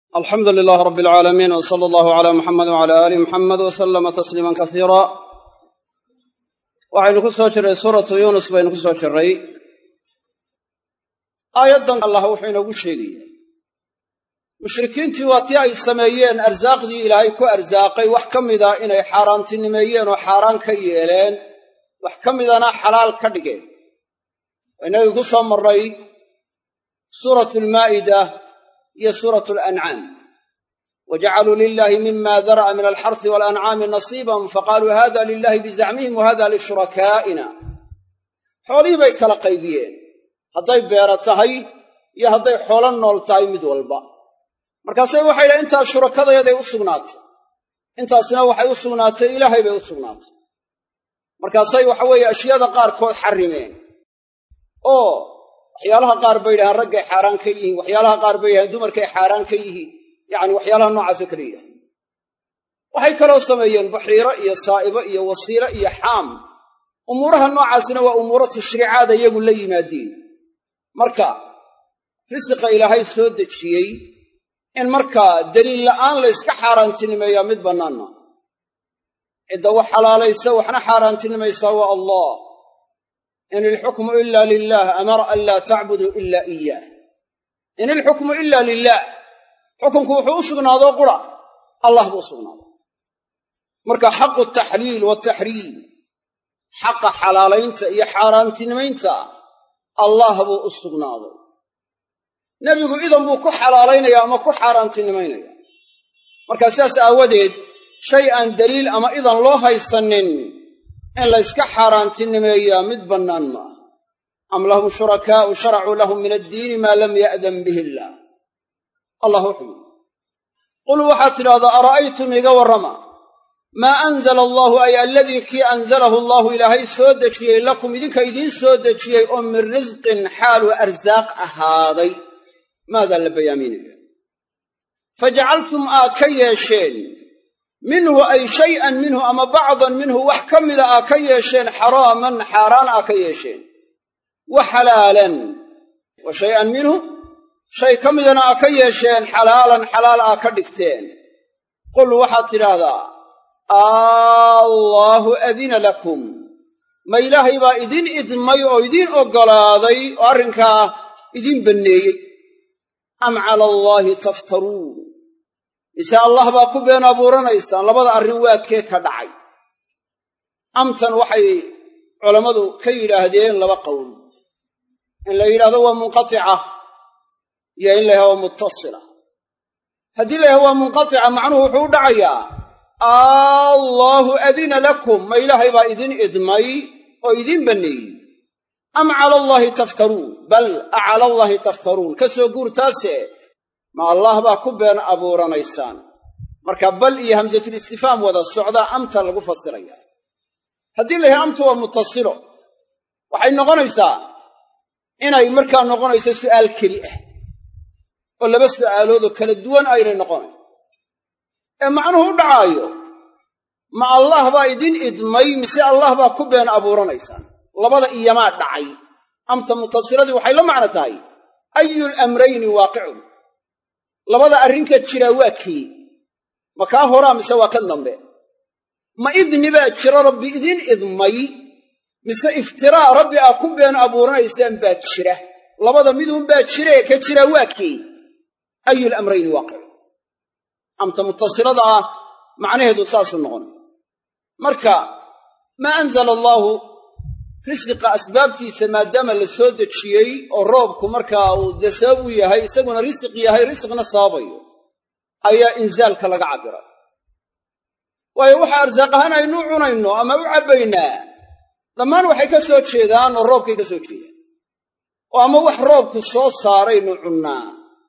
alxamdu lilaah rabbi alcaalamiin w sala allahu calaa muxamed wcala aali muxamed wa sallama tasliiman kasiira waxaynu ku soo jirray suuratu yuunus baynu ku soo jirray aayaddan allah wuxuu inoogu sheegaya mushrikiintii waa tii ay sameeyeen arsaaqdii ilaahay ku arsaaqay wax ka mida inay xaaraantinimeeyeen oo xaaraan ka yeeleen wax ka midana xalaal ka dhigeen inagii ku soo marray suuratu almaa'ida iyo suuratu alancaam wajacaluu lilaahi mima dara'a min alxarsi waalancaami nasiiban faqaaluu hada lilahi bizacmihim wa hada lishurakaaina xoolihii bay kala qaybiyeen hadday beera tahay iyo hadday xoolo nool tahay mid walba markaasay waxay yidhahen intaas shurakadayaday u sugnaatay intaasna waxay u sugnaatay ilaahay bay u sugnaatay markaasay waxa weeye ashyaada qaarkood xarrimeen oo waxyaalaha qaar bay yidhahaan raggay xaaraan ka yihiin waxyaalaha qaar bay yidhahaan dumarkay xaaraan ka yihiin yacni waxyaalaha noocaasoo kale yidhahaan waxay kaloo sameeyeen baxiiro iyo saa'ibo iyo wasiilo iyo xaam umuuraha noocaasina waa umuuro tashriicaada iyagu la yimaadiin marka risiqa ilaahay soo dejiyey in markaa daliil la'aan la yska xaaraantinimeeyaa mid bannaan maaha cidda wax xalaalaysa waxna xaaraantinimaysaa waa allah in ilxukmu ila lilah amara an laa tacbuduu ila iyaah in ilxukmu ila lilah xukunku wuxuu u sugnaadoo qura allah buu u sugnaaday marka xaqu taxliil wataxriim xaqa xalaalaynta iyo xaaraantinimaynta allah buu u sugnaaday nebigu idan buu ku xalaalaynaya ama ku xaaraantinimaynaya markaa sidaas aawadeed shay aan daliil ama idan loo haysanin in la yska xaaraantinimeeyaa mid bannaan maaha am lahum shurakaa'u sharacuu lahum min addiini maa lam ya'dan bihi illaah allah wuxuu yidhi qul waxaad tidhahdaa ara'aytum iga warrama maa anzala allaahu ay aladii kii anzalahu allaahu ilaahay soo dejiyey lakum idinka idiin soo dejiyey oo min risqin xaaluu arsaaq ahaaday maadaa la bayaaminaya fajacaltum aad ka yeesheen minhu ay shay'an minhu ama bacdan minhu wax ka mida aa ka yeesheen xaraaman xaaraan aa ka yeesheen wa xalaalan wa shay'an minhu shay ka midana aa ka yeesheen xalaalan xalaal aa ka dhigteen qul waxaad tidhaahdaa allaahu adina lakum ma ilaahay baa idin idmay oo idiin oggolaaday oo arrinkaa idiin banneeyey am cala allaahi taftaruun mise allah baa ku been abuuranaysaan labada arrin waa kee ka dhacay amtan waxay culammadu ka yidhaahdeen laba qowl in la yidhahdo waa munqatica iyo in la yidhahdo waa muttasila haddii la yidhahdo waa munqatica macnuhu wuxuu u dhacayaa allaahu adina lakum ma ilaahay baa idin idmay oo idiin banneeyey am cala allaahi taftaruun bal a cala allaahi taftaruun ka soo guurtaase ma allah baa ku been abuuranaysaan marka bal iyo hamsatulistifhaam wada socdaa amta lagu fasiraya haddii la yahay amtu waa muttasilo waxay noqonaysaa inay markaa noqonayso su'aal keli ah oo laba su'aaloodoo kala duwan aynay noqonayn ee macnuhu u dhacaayo ma allah baa idin idmay mise allah baa ku been abuuranaysaan labada iyamaa dhacay amta muttasiladii waxay la macno tahay ayul amrayni waaqicun labada arrinka jiraa waa kii ma kaa horaa mise waa kan dambe ma idni baa jira rabbi idin idmay mise iftiraa rabbi aa ku been abuuranaysaan baa jira labada miduun baa jiree ka jiraa waa kii ayul amrayni waaqic amta muttasilada ah macnaheedu saasuu noqonaya marka maa anzala allaahu risiqa asbaabtiisa maadaama la soo dejiyey oo roobku markaa uu dee sabab u yahay isaguna risiq yahay risiqna sababayo ayaa inzaalka laga cabbiray waayo waxa arsaaq ahaan aynu cunayno ama u cabbaynaa dhammaan waxay ka soo jeedaan oo roobkay ka soo jeedaan oo ama wax roobku soo saaraynu cunnaa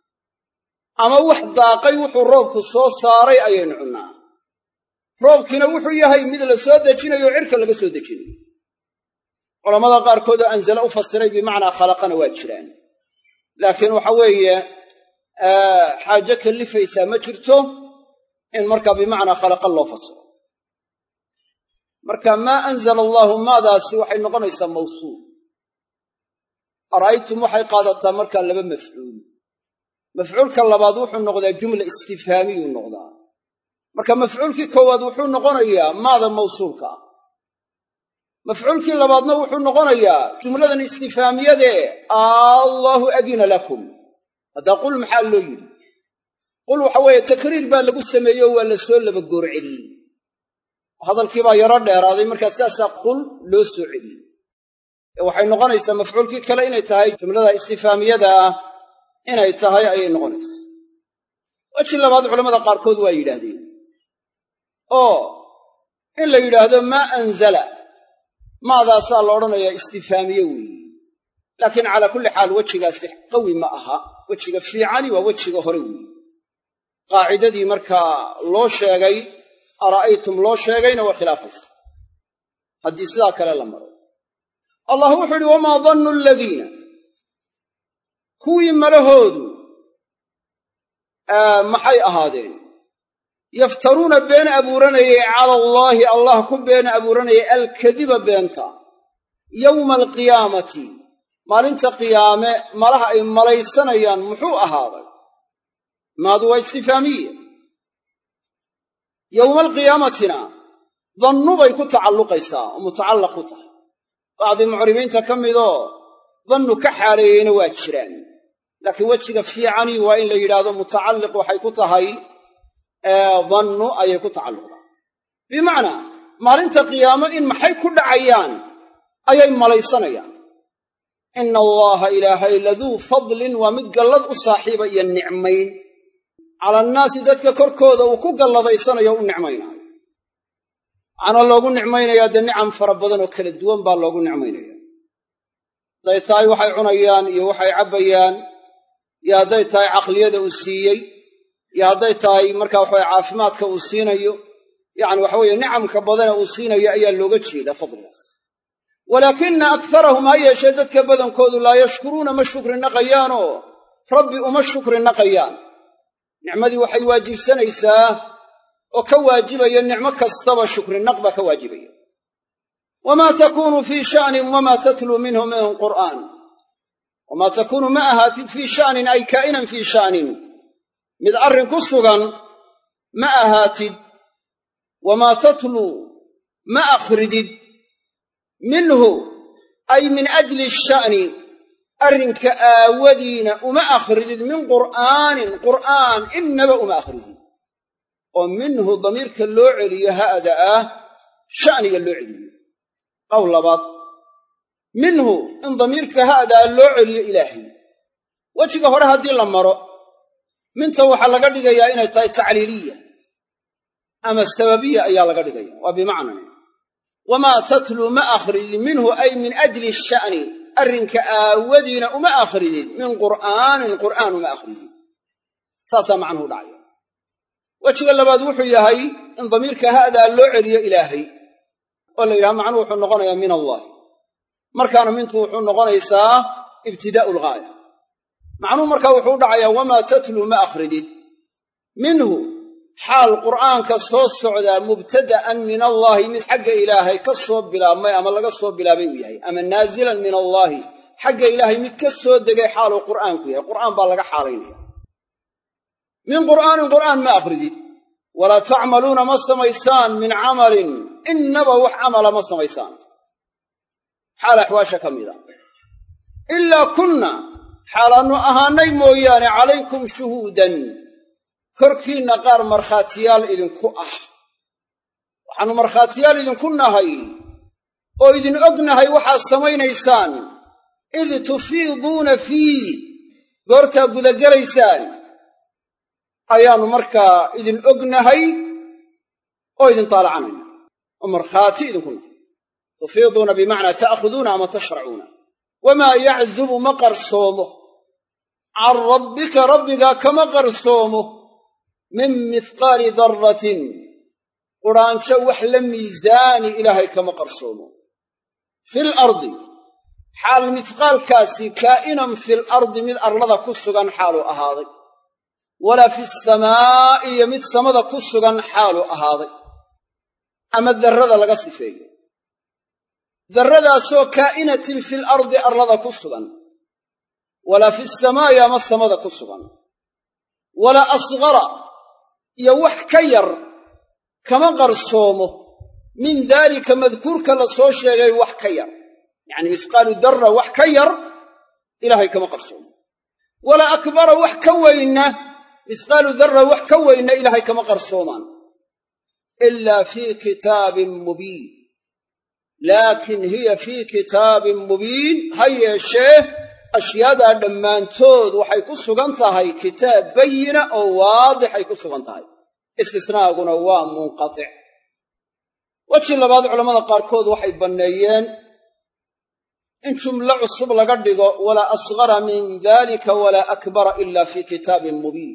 ama wax daaqay wuxuu roobku soo saaray ayaynu cunnaa roobkiina wuxuu yahay mid la soo dejinayo o cirka laga soo dejinayo culammada qaarkood oo anzala u fasiray bimacnaa khalaqana waa jiraan laakiin waxa weeye xaajo kallifaysaa ma jirto in markaa bimacnaa khalaqa loo fasiro marka maa anzala allaahu maadaasi waxay noqonaysaa mawsuul ara'aytum waxay qaadataa markaa laba mafcuul mafcuulka labaad wuxuu noqdaa jumla istifhaamiyu noqdaa marka mafcuulkii koowaad wuxuu noqonayaa maada mawsuulka ah mafcuulkii labaadna wuxuu noqonayaa jumladan istifhaamiyadee allaahu adina lakum hadda qul maxaa loo yidhi qul waxa weeye takriir baa lagu sameeyey oo waa la soo laba goor celiyey hadalkii baa yaro dheeraaday markaa saasaa qul loo soo celiyey waxay noqonaysaa mafcuulkii kale inay tahay jumlada istifhaamiyada ah inay tahay ayay noqonaysaa weji labaad culamada qaarkood waa yidhaahdeen oo in la yidhaahdo maa anzala maadaasaa la odhanayaa istifhaamiye weeye laakiin calaa kulli xaal wejigaasi qawi ma aha wejiga fiicani waa wejiga hore weeye qaacidadii markaa loo sheegay ara'aytum loo sheegayna waa khilaafaysa haddii sidaa kale la maro allah wuxuu idhi wamaa dannu aladiina kuwii malahoodu maxay ahaadeen yaftaruuna been abuuranayay cala allaahi allah ku been abuuranayay alkadiba beenta yowma alqiyaamati maalinta qiyaame malaha ay malaysanayaan muxuu ahaaday maadu waa istifhaamiye yowma alqiyaamatina dannu bay ku tacalluqaysaa oo mutacallaq ku tahay bacdii mucribiinta ka midoo dannu ka xaaleeyeyna waa jiraan laakiin wejiga fiicani waa in la yidhaahdo mutacalliq waxay ku tahay dannu ayay ku tacalluqdaa bimacnaa maalinta qiyaamo in maxay ku dhacayaan ayay malaysanayaan ina allaha ilaahay laduu fadlin waa mid gallad u saaxiiba iyo nicmayn cala annaasi dadka korkooda uu ku galladaysanayo u nicmaynaayo waxaana loogu nicmaynayaa dee nicam fara badan oo kala duwan baa loogu nicmaynaya hadday tahay waxay cunayaan iyo waxay cabbayaan iyo hadday tahay caqliyada uu siiyey iyo hadday tahay markaa waxaweye caafimaadka uu siinayo yacni waxa weeye nicamka badana uu siinayo ayaa looga jeedaa fadligaas walaakina akarahum ha yeeshee dadka badankoodu laa yashkuruuna ma shukri naqayaanoo rabbi uma shukri naqayaan nicmadii waxay waajibsanaysaa oo ka waajibaya nicmo kastaba shukrinaq baa ka waajibaya wamaa takuunu fii sha'nin wamaa tatluu minhu min qur'aan wamaa takuunu ma ahaatid fii sha'nin ay kaa'inan fii sha'nin mid arrin ku sugan ma ahaatid wamaa tatluu ma akhridid minhu ay min ajli sha'ni arrinka aawadiina uma akhridid min qur'aanin qur'aan innaba uma akhridid oo minhu damiirka loo celiyo ha'da ah sha'niga loo celiyo qowl labaad minhu in damiirka ha'daa loo celiyo ilaahay wejiga hore haddii la maro minta waxaa laga dhigayaa inay tahay tacliiliya ama sababiya ayaa laga dhigaya waa bimacnane wamaa tatluu ma akhridid minhu ay min ajli sha'ni arrinka aawadiina uma akhridid min qur'aanin qur'aan uma akhridid saasaa macnuhu dhacaya wejiga labaad wuxuu yahay in damiirka ha'daa loo celiyo ilaahay oo la yidhaha macnuhu wuxuu noqonayaa min allaahi markaana mintu wuxuu noqonaysaa ibtidaa'u lghaaya macnuhu markaa wuxuu u dhacayaa wamaa tatluu ma akhridid minhu xaal qur'aanka soo socdaa mubtada'an min allaahi mid xagga ilaahay ka soo bilaabmay ama laga soo bilaabay uu yahay ama naazilan min allaahi xagga ilaahay mid ka soo degay xaaluu qur'aanku yahay qur'aan baa laga xaalaynaya min qur'aanin qur'aan ma akhridid walaa tacmaluuna ma samaysaan min camalin innaba wax camala ma samaysaan xaal axwaasha ka mida ilaa kunna xaalaannu ahaanay mooyaane calaykum shuhuudan korkiinna qaar markhaatiyaal idinku ah waxaannu markhaatiyaal idinku nahay oo idin ognahay waxaad samaynaysaan id tufiiduuna fiih goortaa gudagelaysaan ayaannu markaa idin ognahay oo idin taalacanayna oo markhaati idinku nahay tufiiduuna bimacnaa ta'khuduuna ama tashracuuna wamaa yaczubu ma qarsoomo can rabbika rabbigaa kama qarsoomo min mihqaali darratin qudhaanjo wax la miisaani ilaahay kama qarsoomo fil ardi xaal mihqaalkaasi kaa'inan fil ardi mid arlada ku sugan xaaluu ahaaday walaa fi samaa'i iyo mid samada ku sugan xaaluu ahaaday ama darrada laga sifeeyo darradaasoo kaa'inatin fil ardi arlada ku sugan walaa fi samaa'i ama samada ku sugan walaa asghara iyo wax ka yar kama qarsoomo min daalika madkuurka la soo sheegay wax ka yar yacni mithqaalu darra wax ka yar ilaahay kama qarsoomo walaa akbara wax ka weynna mithqaalu darra wax ka weynna ilaahay kama qarsoomaan ilaa fii kitaabin mubiin laakiin hiya fii kitaabin mubiin ha yeeshee ashyaadaa dhammaantood waxay ku sugan tahay kitaab bayina oo waadixay ku sugan tahay istisnaaguna waa munqatic weji labaad culammada qaarkood waxay banneeyeen in jumlo cusub laga dhigo walaa asghara min dalika walaa akbara ila fii kitaabin mubiin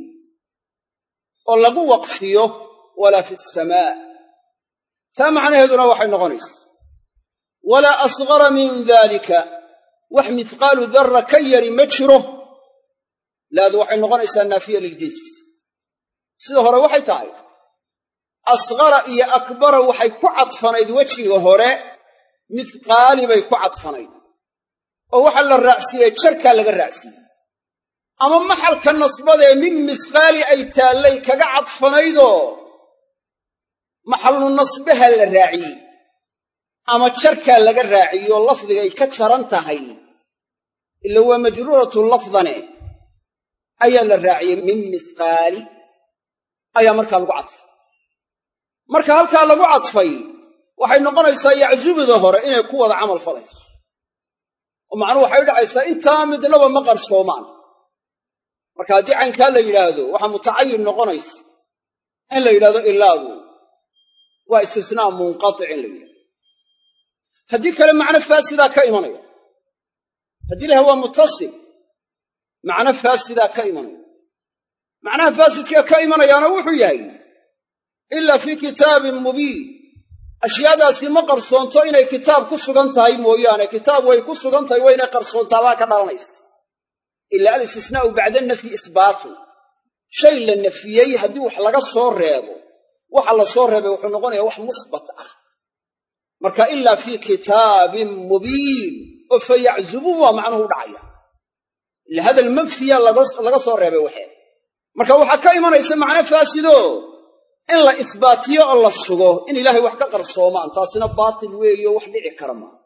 oo lagu waqfiyo walaa fi asamaa taa macnaheeduna waxay noqonaysa walaa asghara min dalika wax mithqaalu darra ka yari ma jiro laadu waxay noqonaysaa naafiya liljins sida hore waxay tahay asghara iyo akbara waxay ku cadfanayd wejiga hore mithqaali bay ku cadfanayd oo waxaa la raacsiiyey jarkaa laga raacsiiyey ama maxalka nasbadee min mithqaali ay taallay kaga cadfanaydoo maxallu nasbaha la raaciyey ama jarkaa laga raaciyo lafdigay ka jaran tahay ila waa majruuratu lafdane ayaa la raaciyey min mithqaali ayaa markaa lagu cadfay marka halkaa lagu cadfay waxay noqonaysaa yaczubida hore inay ku wada camal falayso oo macnuhu waxay dhacaysaa intaa midnaba ma qarsoomaan marka haddii caynkaa la yidhaahdo waxaa mutacayin noqonaysa in la yidhahdo ilaadu waa istisnaa munqatic in la yidhahdo haddii kale macno faasidaa ka imanaya haddii laha waa mutasil macno faasidaa ka imanaya macnaha faasidka ka imanayaana wuxuu yahay ilaa fii kitaabin mubiin ashyaadaasi ma qarsoonto inay kitaab ku sugan tahay mooyaane kitaab way ku sugan tahay waynay qarsoontaabaa ka dhalanaysa ila alistisnaa'u bacda nafyi isbaatu shay la nafiyey haddii wax laga soo reebo waxa la soo reebay wuxuu noqonayaa wax musbat ah marka ilaa fii kitaabin mubiin oo fa yaczubu waa macnuhu u dhacaya ila hadal manfiya laga soo reebay waxee marka waxaa ka imanaysa macno faasido in la isbaatiyo oo la sugo in ilaahay wax ka qarsoomaan taasina baatil weeyo wax dhici kara maaha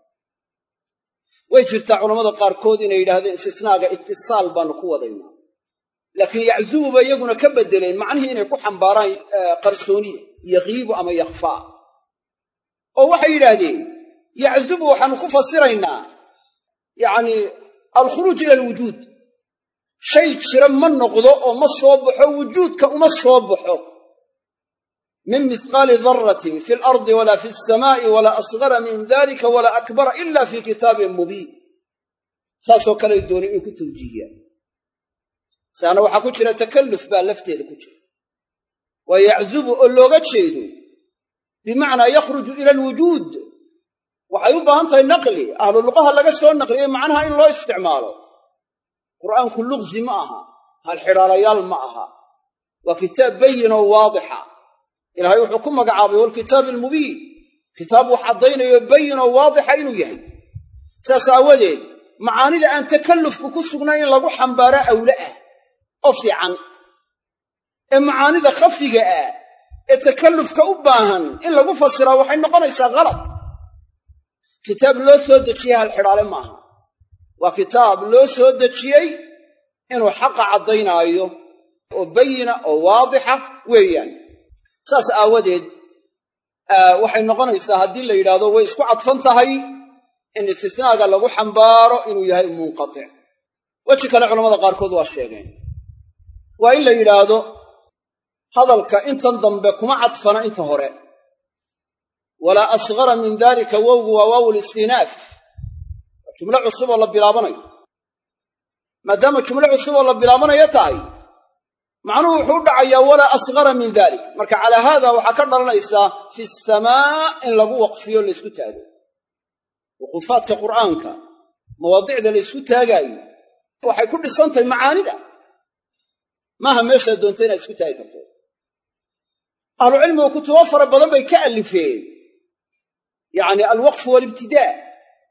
way jirtaa culammada qaarkood inay yidhaahdeen istisnaaga itisaal baanu ku wadaynaa laakiin yaczububa iyaguna ka beddeleen macnihii inay ku xambaaraan qarsoonida yakiibu ama yakhfaa oo waxay yidhaahdeen yaczubu waxaanu ku fasiraynaa yacni alkhuruuj ila alwujuud shay jira ma noqdo oo ma soo baxo wujuudka uma soo baxo min mithqaali darratin fi alardi walaa fi alsamaa'i walaa asghara min dalika walaa akbara ila fii kitaabin mubiin saasoo kaley doonay in ku tawjiihiyaan saana waxaa ku jira takalluf baa lafteeda ku jira waa yaczubu oo looga jeedo bimacnaa yakhruju ila alwujuud waxay u baahan tahay naqli ahlu luqaha laga soo naqliyey macnaha in loo isticmaalo qur'aanku luqsi ma aha halxidhaalayaal ma aha waa kitaab bayin oo waadixa ilaahay wuxuu ku magacaabay walkitaabi almubiin kitaab wax caddaynayo bayin oo waadixa inuu yahay saas aawadeed macaanida aan takallufku ku sugnayn in lagu xambaaro awle ah oo fiican ee macaanida khafiga ah ee takallufka u baahan in lagu fasiraa waxay noqonaysaa khalad kitaab loo soo dejiyey halxidhaale maaha waa kitaab loo soo dejiyey inuu xaqa caddaynaayo oo bayina oo waadixa weeyaan saas aawadeed waxay noqonaysaa haddii la yidhaahdo way isku cadfan tahay in istisnaaga lagu xambaaro inuu yahay munqatic weji kale culamada qaarkood waa sheegeen waa in la yidhaahdo hadalka intan dambe kuma cadfana inta hore walaa asghara min dalika wowgu waa waawu listinaaf waa jumlo cusub oo la bilaabanayo maadaama jumlo cusub oo la bilaabanayo tahay macnuhu wuxuu u dhacayaa walaa asghara min dalik marka calaa haada waxaa ka dhalanaysaa fi asamaa in lagu waqfiyo laysku taago wuquufaadka qur'aanka mawaadicda laysku taagaayo waxay ku dhisantahay macaanida maaha meeshaad doonta inaad isku taagi karto ahlucilmigu kutubo fara badan bay ka alifeen yacni alwaqfu waalibtidaa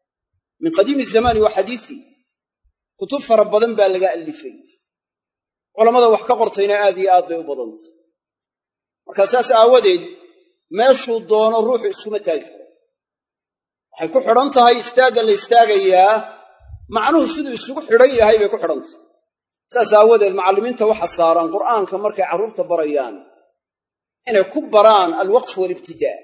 min qadiimi zamani wa xadiisi kutub fara badan baa laga alifay culammada wax ka qortayna aad iyo aad bay u badantay markaa saas aawadeed meeshuu doono ruuxu iskuma taagi karo waxay ku xidhan tahay istaagga la istaagayaa macnuhu siduu isugu xidhan yahay bay ku xidhan tahay saas aawadeed macallimiinta waxa saaran qur'aanka markay carruurta barayaan inay ku baraan alwaqf waalibtidaa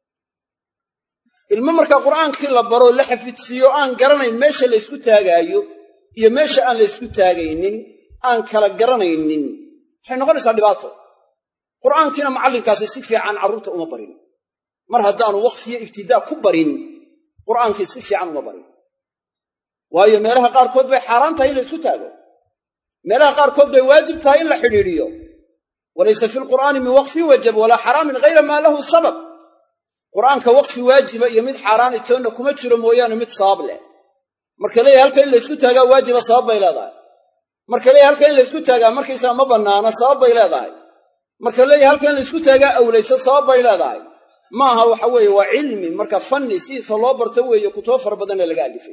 ilmo markaa qur'aankii la baro la xafidsiiyo aan garanayn meesha la ysku taagaayo iyo meesha aan la ysku taagaynin aan kala garanaynin waxay noqonaysaa dhibaato qur'aankiina macallinkaasi si fiican carruurta uma barin mar haddaanu waqfiyo ibtidaa ku barin qur'aankii si fiican uma barin waayo meelaha qaarkood bay xaaraan tahay in la ysku taago meelaha qaarkood bay waajib tahay in la xidhiidhiyo walaysa fi lqur'aani min waqfi wajab walaa xaraamin hayra maa lahu sabab qur'aanka waqfi waajiba iyo mid xaaraani toonna kuma jiro mooyaane mid sabab leh marka leeyahay halka in la ysku taagaa waajiba sabab bay leedahay marka leeyahay halka in la ysku taagaa markaysaa ma bannaana sabab bay leedahay marka leeyahay halka in la ysku taagaa awlaysa sabab bay leedahay maaha waxa weeye waa cilmi marka fanni sidiisa loo barto weeye kutubo fara badanna laga alifay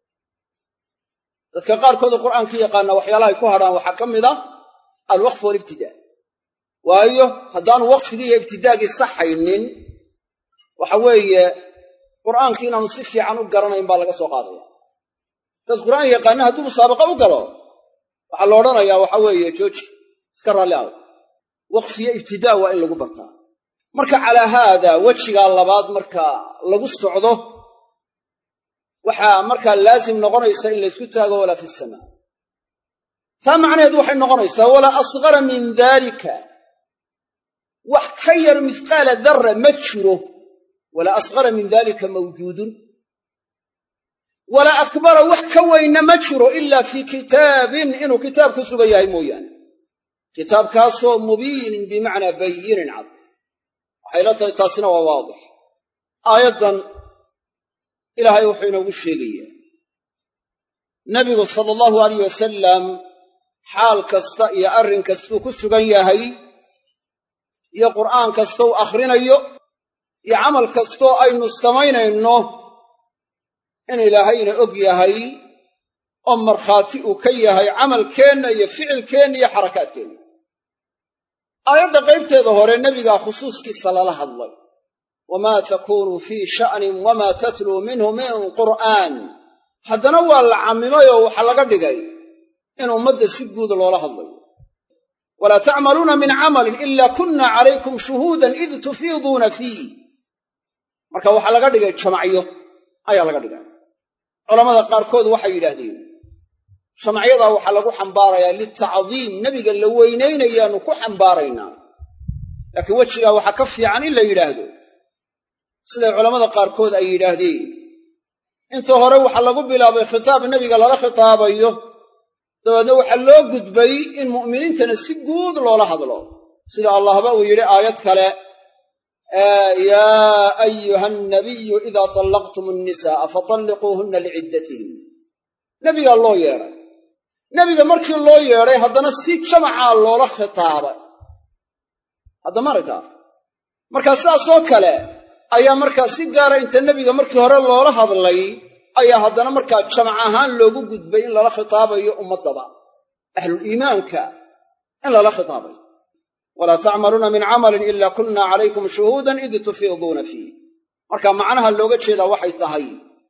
dadka qaarkooda qur'aankii yaqaana waxyaalahay ku hadhaan waxaa ka mid a alwaqf waalibtidaa waayo haddaanu waqfigii iyo ibtidaagii saxaynin waxa weeye qur'aankii inaanu si fiican u garanayn baa laga soo qaadaya dad qur'aan yaqaana hadduu musaabaqa u galo waxaa la odhanayaa waxa weeye jooji iska raalli aw waqfiyo ibtidaa waa in lagu bartaa marka calaa haada wejigaa labaad marka lagu socdo waxaa markaa laazim noqonaysa in la ysku taago walaa fi samaa taa macnaheedu waxay noqonaysaa walaa asqara min daalika wax ka yar mihqaala darra ma jiro walaa asqara min daalika mawjuudun walaa akbara wax ka weynna ma jiro ilaa fii kitaabin inuu kitaab ku sugan yahay mooyaane kitaabkaasoo mubiinin bimacnaa bayinin cad waxay la tahay taasina waa waadix aayaddan ilaahay wuxuu inoogu sheegayaa nebigu sala allahu alayh wasalam xaal kasta iyo arrin kastuu ku sugan yahay iyo qur'aan kastou akhrinayo iyo camal kastoo aynu samaynayno in ilaahayna og yahay oo markhaati uu ka yahay camalkeenna iyo ficilkeenna iyo xarakaadkeenna aayadda qaybteeda hore nebigaa khusuuskiisa lala hadlay wamaa takuunu fii sha'nin wamaa tatluu minhu min qur'aan haddana waa la cammimayoo waxaa laga dhigay in ummadda si guud loola hadlayo walaa tacmaluuna min camalin ila kunna calaykum shuhuudan id tufiiduuna fiih marka waxaa laga dhigay jamacyo ayaa laga dhigay culammada qaarkood waxay yidhaahdeen jamacyadaa waxaa lagu xambaarayaa litacdiim nebiga la weynaynayaannu ku xambaaraynaa laakiin wejigaa waxaa ka fiican in la yidhaahdo siday culammada qaarkood ay yidhaahdeen inta hore waxaa lagu bilaabay khitaab nebiga lala khitaabayo dabeedna waxaa loo gudbay in mu'miniintana si guud loola hadlo sida allahba uu yidhi aayad kale yaa ayuha annabiyu idaa tallaqtum annisaa'a fatalliquuhunna liciddatihin nebigaa loo yeedhay nebiga markii loo yeedhay haddana si jamacaa loola khitaabay haddama aragtaa markaa sidaasoo kale ayaa markaa si gaara inta nebiga markii hore loola hadlay ayaa haddana markaa jamac ahaan loogu gudbay in lala khitaabayo ummaddaba ahluliimaanka in lala khitaabayo walaa tacmaluuna min camalin ila kunna calaykum shuhuudan id tufiiduuna fiih marka macnaha looga jeedaa waxay tahay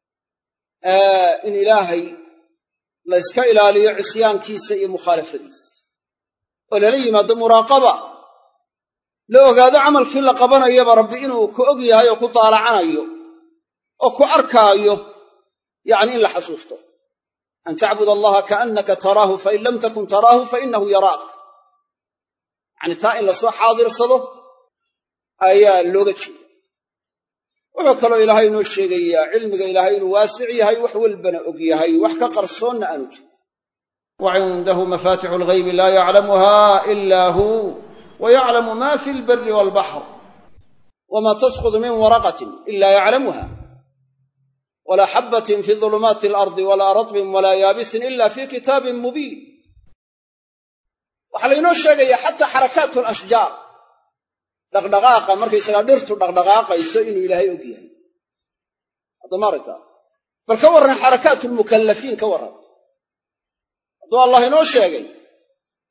in ilaahay la yska ilaaliyo cisyaankiisa iyo mukhaalafadiisa oo lala yimaado muraaqaba la ogaado camalkii la qabanayaba rabbi inuu ku og yahay oo ku daalacanayo oo ku arkaayo yacni in la xasuusto an tacbud allaha kaannaka taraahu fain lam takun taraahu fainahu yaraak yacni taa in lasoo xaadirsado ayaa looga jeeda wuxuu kaloo ilaahay inoo sheegayaa cilmiga ilaahay inuu waasic yahay wax walbana og yahay wax ka qarsoonna aanu jirin wacindahu mafaatixu alghaybi laa yaclamuha ila hu wayaclamu ma fi lbari waalbaxr wama tasqudu min waraqatin ila yaclamuha walaa xabbatin fi dulumaati alardi walaa ratbin walaa yaabisin ila fi kitaabin mubiin waxaa laynoo sheegayaa xataa xarakaatu alashjaar dhaqdhaqaaqa markaysagaa dhirtu dhaqdhaqaaqayso inuu ilaahay og yahay haddama aragtaa bal ka warran xarakaatu lmukallafiin ka warran hadduu allah inoo sheegay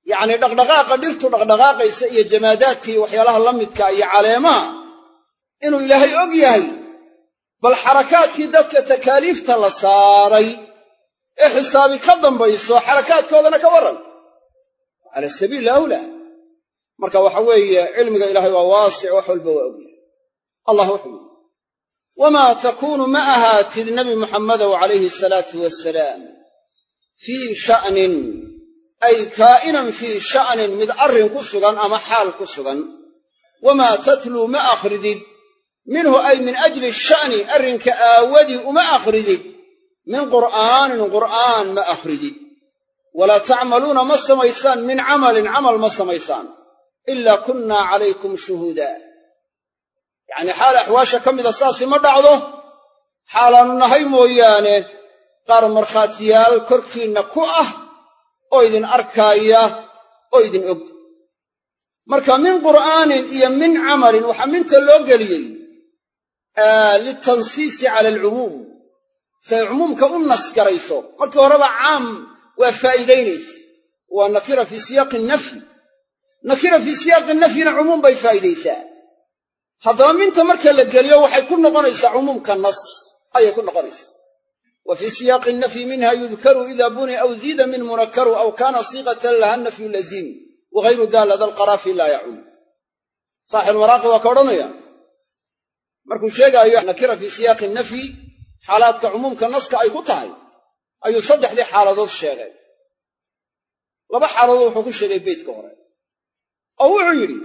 yacni dhaqdhaqaaqa dhirtu dhaqdhaqaaqaysa iyo jamaadaadka iyo waxyaalaha la midka iyo caleemaha inuu ilaahay og yahay bal xarakaadkii dadka takaaliifta la saaray ee xisaabi ka dambayso xarakaadkoodana ka warran cala sabiili awlaa marka waxa weeye cilmiga ilaahay waa waasic wax walba waa ogyahay allah wuxuu yidhi wamaa takuunu ma ahaatid nebi muxammadow calayhi salaatu wasalaam fii sha'nin ay kaa'inan fii sha'nin mid arrin ku sugan ama xaal ku sugan wamaa tatluu ma akhridid minhu ay min ajli sha'ni arrinka aawadii uma akhridid min qur'aanin qur'aan ma akhridid walaa tacmaluuna ma samaysaan min camalin camal ma samaysaan ilaa kunnaa calaykum shuhuuda yacnii xaal axwaasha ka mida saasi ma dhacdo xaalaannu nahay mooyaane qaar markhaatiyaal korkiinna ku ah oo idin arkaaya oo idin og marka min qur'aanin iyo min camalin waxaa minta loo geliyey litansiisi cala alcumuum say cumuumka u nasgarayso markii horeba caam waa faa'iidaynaysa waa nakira fii siyaaqi nafyi nakira fii siyaaqi nafyina cumuum bay faa'iidaysaa haddaba minta marka la geliyo waxay ku noqonaysaa cumuumka nas ayay ku noqonaysaa wa fii siyaaqi nafyi minha yudkaru ida buni aw ziida min munakaru aw kaana siiqatan laha nafyu laziim wagayru daala da alqaraafi laa yacum saaxibulmaraaqi waa ka odhanaya markuu sheegaayo nakira fii siyaaqi nafyi xaalaadka cumuumka naska ay ku tahay ayuu saddexdii xaaladood sheegay laba xaaladood wuxuu ku sheegay beytka hore oo wuxuu yidhi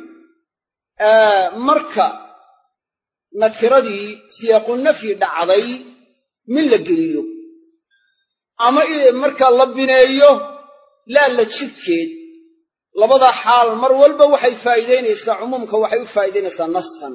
marka nakiradii siyaaqu nafyi dhacday min la geliyo ama marka la bineeyo laa la jirkeed labada xaal mar walba waxay faa'iidaynaysaa cumuumka waxay u faa'iidaynaysaa nasan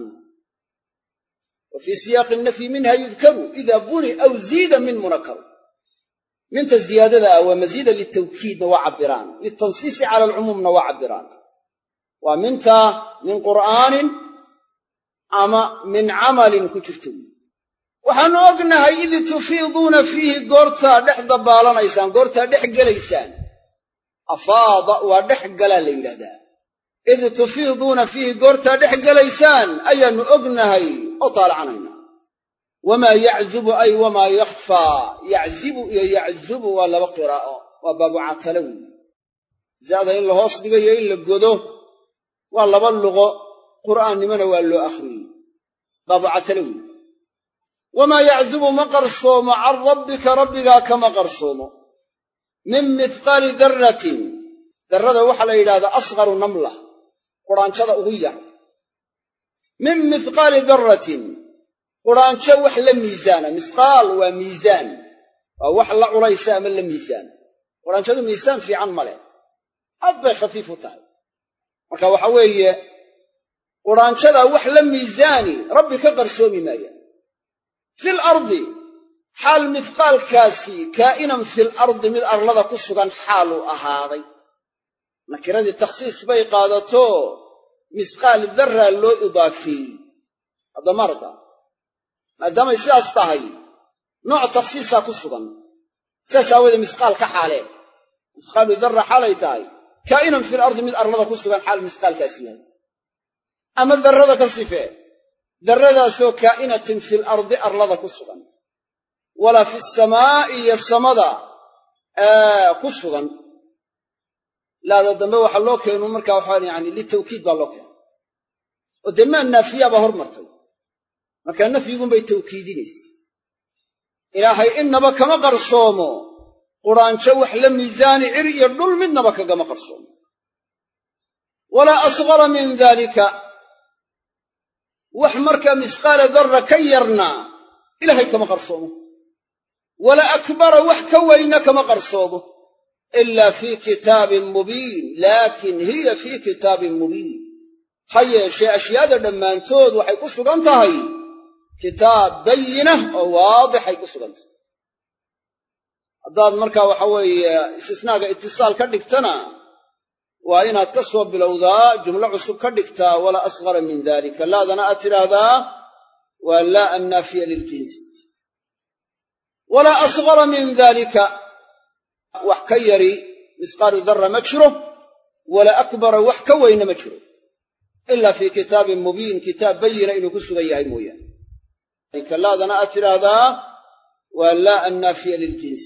wa fii siyaaqi nafyi minha yudkaru ida buni aw ziida min munakar minta ziyaadada ah waa masiida litawkiidna waa cabbiraan litansiisi cala alcumuumna waa cabbiraan waa minta min qur'aanin ama min camalin ku jirto waxaannu ognahay id tufiiduuna fiihi goortaa dhex dabbaalanaysaan goortaa dhex gelaysaan afaada waa dhex galaa la yidhahdaa id tufiiduuna fiihi goortaa dhex gelaysaan ayaannu ognahay oo taalacanaynaa wamaa yaczubu ay wamaa yakhfaa yaczibu iyo yaczubu waa laba qiraa'o waa baabu catalowi zaada in la hoos dhigayo in la godo waa laba luqo qur'aannimona waa loo akhriyey baabu catalowi wamaa yaczubu ma qarsoomo can rabbika rabbigaa kama qarsoomo min mithqaali darratin darrada waxaa la yidhahdaa asqaru namla qudhaanjada ugu yar min mithqaali darratin qudhaanjo wax la miisaana mithqaal waa miisaan waa wax la culaysa ama la miisaan qudhaanjadu miisaan fiican ma leh aad bay khafiif u tahay marka waxa weeye qudhaanjadaa wax la miisaani rabbi ka qarsoomi maaya fil ardi xaal mithqaalkaasi kaa'inan fil ardi mid arlada ku sugan xaaluu ahaaday nakiradii takhsiis bay qaadato mithqaal darraa loo idaafeeyey haddamarta maadaamay sidaas tahay nooc takhsiisaa ku sugan sidaas aawoodee mithqaal ka xaalee mithqaalu darra xaalay tahay kaa'inan fil ardi mid arlada ku sugan xaal mithqaalkaasi yahay ama darrada ka sifee darradaasoo kaa'inatin fil ardi arlada ku sugan walaa fi samaa'i iyo samada ku sugan laada dambe waxaa loo keenu markaa waxaa yani litawkiid baa loo keena oo dee maa naafiyaabaa hor martay markaa nafyigunbay tawkiidinaysa ilaahay innaba kama qarsoomo qudhaanjo wax la miisaani cir iyo dhul midnaba kagama qarsoomo walaa asqara min daalika wax markaa mithqaala darra ka yarna ilaahay kama qarsoomo walaa akbara wax ka weyna kama qarsoomo ilaa fii kitaabin mubiin laakin hiya fii kitaabin mubiin ha yeeshee ashyaada dhammaantood waxay ku sugan tahay kitaab bayinah oo waadixay ku sugan tahay haddaad markaa waxa weeye istisnaaga itisaal ka dhigtana waa inaad ka soo bilowdaa jumlo cusub ka dhigtaa walaa asqara min dalika laadana aad tidhaahdaa waa laa annaafiya liljins walaa asqara min dalika wax ka yari mithqaalu darra ma jiro wala akbara wax ka weyna ma jiro ilaa fii kitaabin mubiin kitaab bayina inuu ku sugan yahay mooyaane kalaadana aad tidhaahdaa waa laa annaafiya liljins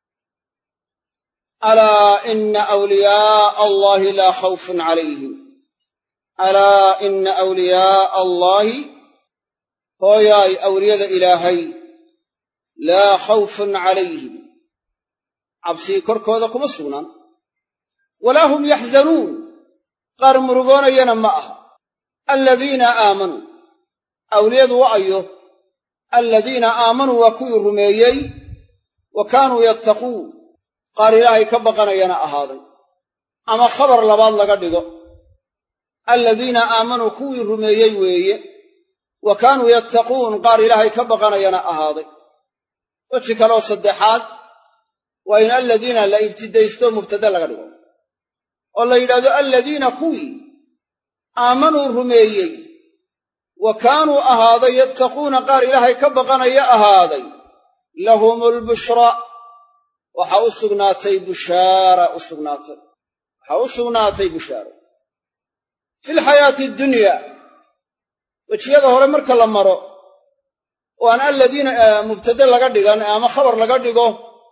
alaa ina awliyaaa allahi laa khawfun calayhim alaa ina awliyaaa allaahi hooyaay awliyada ilaahay laa khawfun calayhim cabsii korkooda kuma sugnaan walaa hum yaxzanuun qaar murugoonayana ma aha aladiina aamanuu awliyadu wa ayo aladiina aamanuu waa kuwii rumeeyey wa kaanuu yattaquun qaar ilaahay ka baqanayana ahaaday ama khabar labaad laga dhigo aladiina aamanuu kuwii rumeeyey weeye wa kaanuu yattaquun qaar ilaahay ka baqanayana ahaaday weji kaloo saddexaad waa in aladiina la ibtidaysto mubtada laga dhigo oo la yidhahdo aladiina kuwii aamanuu rumeeyey wa kaanuu ahaaday yattaquuna qaar ilaahay ka baqanaya ahaaday lahumulbushraa waxaa u sugnaatay bushaara waxaa u sugnaatay bushaaro filxayaati addunyaa wejiyada hore marka la maro oo aan aladiina mubtade laga dhigan ama khabar laga dhigo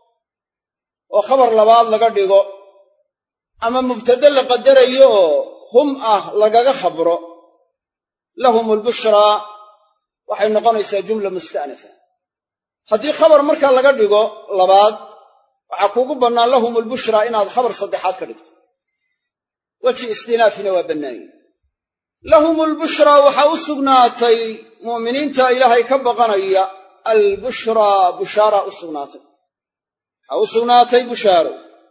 oo khabar labaad laga dhigo ama mubtade la qadarayo oo hum ah lagaga khabro lahum albushraa waxay noqonaysaa jumla musta'nafa haddii khabar markaa laga dhigo labaad waxaa kuugu bannaan lahum albushraa inaad khabar saddexaad ka dhigto weji istinaafina waa bannaanye lahum albushraa waxaa u sugnaatay mu'miniinta ilaahay ka baqanaya albushraa bushaara u sugnaatay waxaa u sugnaatay bushaaro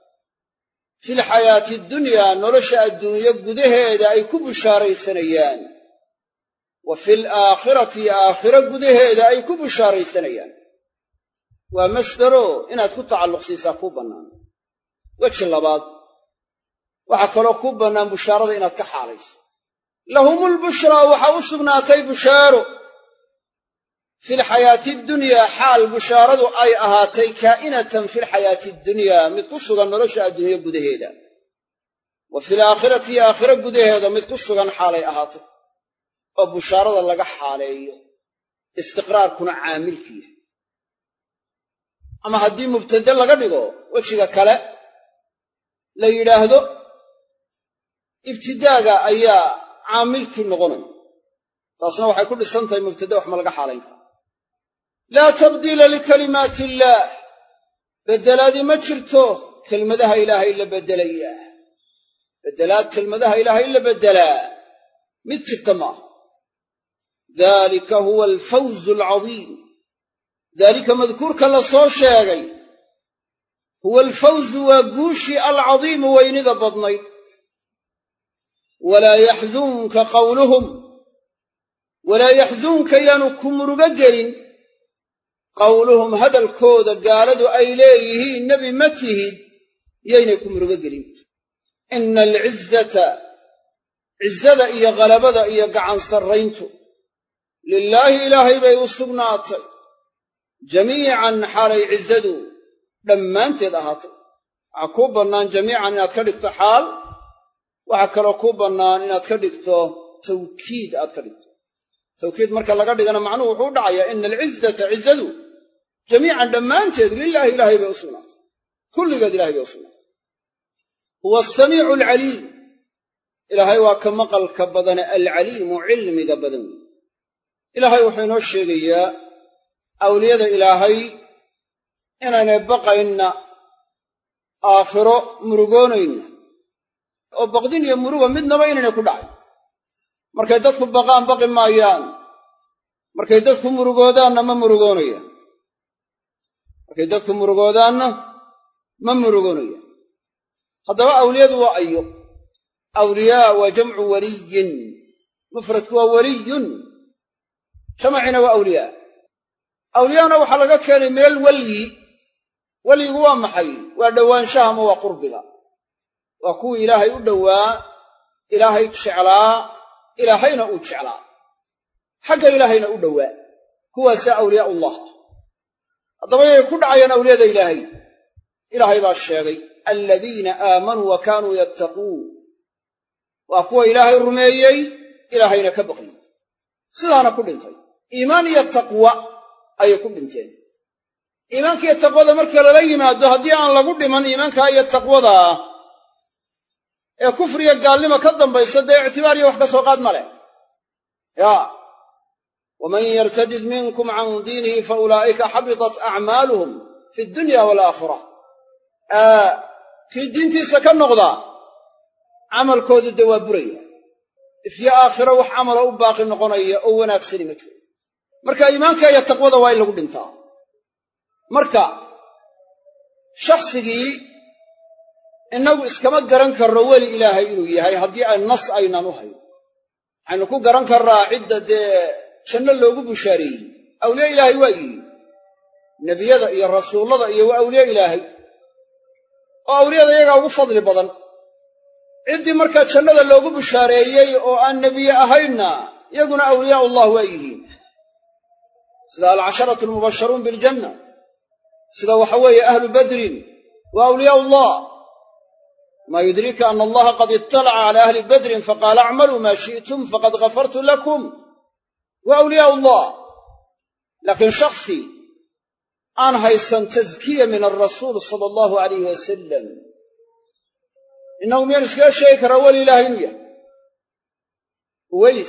filxayaati addunyaa nolosha adduunyo gudaheeda ay ku bushaaraysanayaan wa fil aakhirati aakhiro gudaheeda ay ku bushaaraysanayaan waa masdaro inaad ku tacalluqsiisaa kuu bannaan weji labaad waxaa kaloo kuu bannaan bushaarada inaad ka xaalayso lahumulbushraa waxaa u sugnaatay bushaaro filxayaati addunyaa xaal bushaaradu ay ahaatay kaa'inatan filxayaati addunyaa mid ku sugan nolosha adduunyo gudaheeda wa fil aakhirati aakhiro gudaheeda mid ku sugan xaalay ahaatay oo bushaarada laga xaaleeyo istiqraarkuna caamilku yahay ama haddii mubtade laga dhigo wejiga kale la yidhaahdo ibtidaaga ayaa caamilkii noqonaya taasna waxay ku dhisan tahay mubtade wax ma laga xaalayn kara laa tabdiila likalimaati illaah beddelaadii ma jirto kelmadaha ilaahay la beddelayaa beddelaad kelmadaha ilaahay la beddelaa mid jirta maaha daalika huwa alfawzu alcadiim daalika madkuurka la soo sheegay huwa alfawzu waa guushii alcadiimu weynida badnayd walaa yaxzunka qawluhum walaa yaxzunka yaanu ku murugo gelin qawluhum hadalkooda gaaladu ay leeyihiin nebi ma tihid yaynay ku murugo gelin ina alcizzata cizzada iyo ghalabada iyo gacan sarrayntu lilaahi ilaahay bay u sugnaatay jamiican xaalay cizzadu dhammaanteed ahaatay waxaa kuu bannaan jamiican inaad ka dhigto xaal waxaa kaloo kuu bannaan inaad ka dhigto tawkiid aad ka dhigto tawkiid marka laga dhigana macnuhu wuxuu u dhacayaa ina alcizzata cizzadu jamiican dhammaanteed lilaahi ilaahay bay u sugnaatay kulligeed ilahay bay u sugnaatay huwa asamiicu alcaliim ilaahay waa ka maqalka badane alcaliimu cilmiga badan wey ilaahay wuxuu inoo sheegayaa awliyada ilaahay inaynay baqaynna aakhiro murugoonayna oo baqdin iyo muruga midnaba inaynay ku dhacay markay dadku baqaan baqi maayaan markay dadku murugoodaanna ma murugoonayaan markay dadku murugoodaanna ma murugoonayaan haddaba awliyadu waa ayo awliyaa waa jamcu waliyin mufradku waa waliyun jamacina waa awliyaa awliyaana waxaa laga keenay min alwalyi walyigu waa maxay waa dhowaanshaha ama waa qurbiga waa kuwii ilaahay u dhowaa ilaahay jeclaa ilaahayna uu jeclaa xagga ilaahayna u dhowaa kuwaasaa awliyaa'ullah ah haddaba yay ku dhacayaan awliyada ilaahay ilaahay baa sheegay aladiina aamanuu wa kaanuu yattaquun waa kuwa ilaahay rumeeyey ilaahayna ka baqay sidaana ku dhintay iimaan iyo taqwa ayay ku dhinteen iimaanka iyo taqwada marka lala yimaado haddii aan lagu dhiman iimaanka iyo taqwada ee kufriga gaalnimo ka dambayso dee ictibaar iyo wax ka soo qaad ma leh waman yartadid minkum can diinihi fa ulaa'ika xabitat acmaaluhum fi dunya waalaakhira kii diintiisa ka noqda camalkoodu dee waa buraya ifyo aakhiro wax camala u baaqi noqonaya oo wanaagsani ma jiro marka iimaanka iyo taqwada waa in lagu dhintaa marka shakhsigii innagu iskama garan karro weli ilaahay inuu yahay haddii ay nas aynan u hayn waxaynu ku garan karraa cidda dee janno loogu bushaareeyey awliye ilaahay waa yihiin nebiyada iyo rasuullada iyo waa awliye ilaahay oo awliyada iyagaa ugu fadli badan ciddii markaa jannada loogu bushaareeyey oo aan nebiye ahaynna iyaguna awliyaa'ullah waa yihiin sida alcasharatu almubasharuun biljanna sida waxa weeye ahlu badrin waa awliyaa'ullah maa yudrika ana allaha qad ittalaca cala ahli badrin faqaala acmaluu maa shi'tum faqad ghafartu lakum waa awliyaa'ullah laakiin shakhsi aan haysan taskiya min alrasuul sala allahu alayh wasalam innagu miyaan iskaga sheegi karaa weli ilaahay inuu yahay uways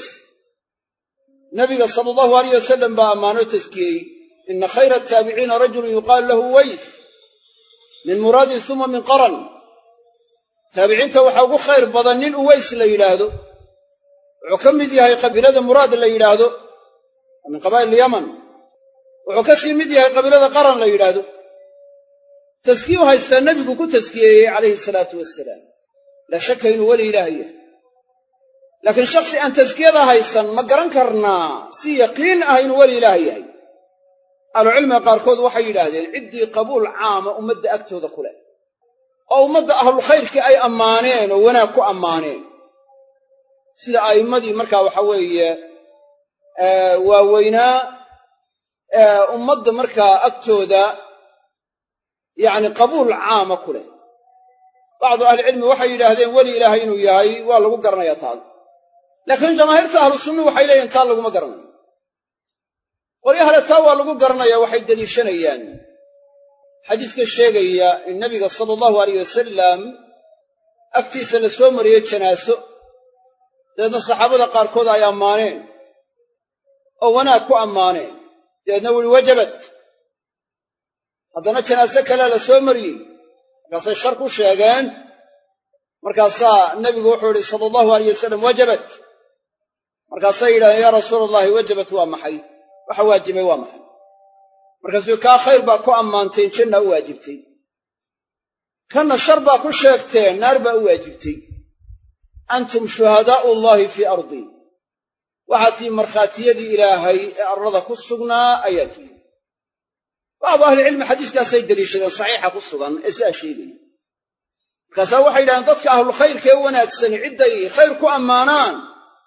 nabiga sala allahu alayh wasalam baa ammaanoo taskiyey ina khayra ataabiciina rajulun yuqaalu lahu uways min muraadin suma min qaran taabiciinta waxaa ugu khayr badan nin uways la yidhaahdo wuxuu ka mid yahay qabiilada muraad la yidhaahdo min qabaa'il yaman wuxuu ka sii mid yahay qabiilada qaran la yidhaahdo taskiyu haystaa nebigu ku taskiyeeyey calayhi salaatu wasalaam laa shakka inuu weli ilaahay yahay laakiin shakhsi aan taskiyada haysan ma garan karnaa si yaqiin ah inuu weli ilaahay yahay ahlucilmiga qaarkood waxay yidhaahdeen ciddii qabuul caama ummadda agtooda ku leh oo ummadda ahlulkhayrkii ay ammaaneen oo wanaag ku ammaaneen sida a'immadii markaa waxa weeye waaweynaa ummadda markaa agtooda yacni qabuul caama ku leh bacdu ahlicilmi waxay yidhaahdeen weli ilaahay inuu yahay waa lagu garanayaa taan laakiin jamaahiirta ahlu sunnu waxay leeyihin taa laguma garanayo qolyahale taa waa lagu garanaya waxay deliishanayaan xadiiska sheegaya in nabiga sala allahu alayh wasalam agtiisa la soo mariyey janaaso dabeedna saxaabada qaarkood ay ammaaneen oo wanaag ku ammaaneen dabeedna wuhi wajabat haddana janaaso kalea la soo mariyey markaasay shar ku sheegeen markaasaa nebigu wuxuu idhi sala allahu alayh wasalam wajabat markaasay yidhahdeen yaa rasuula allahi wajabat waa maxay waxa waajibay waa maxay markaasuu kaa khayr baa ku ammaanteen janna u waajibtay kanna shar baa ku sheegteen naar baa u waajibtay antum shuhadaa'u llahi fii ardi waxaad tihi markhaatiyadii ilaahay ee arlada ku sugnaa ayaa tihi bacdu ahlicilmi xadiiskaasay deliishadeen saxiixa ku sugan ee siaa sheegaya markaasaa waxay yidhahdeen dadka ahlulkhayrka ee wanaagsani cidday khayr ku ammaanaan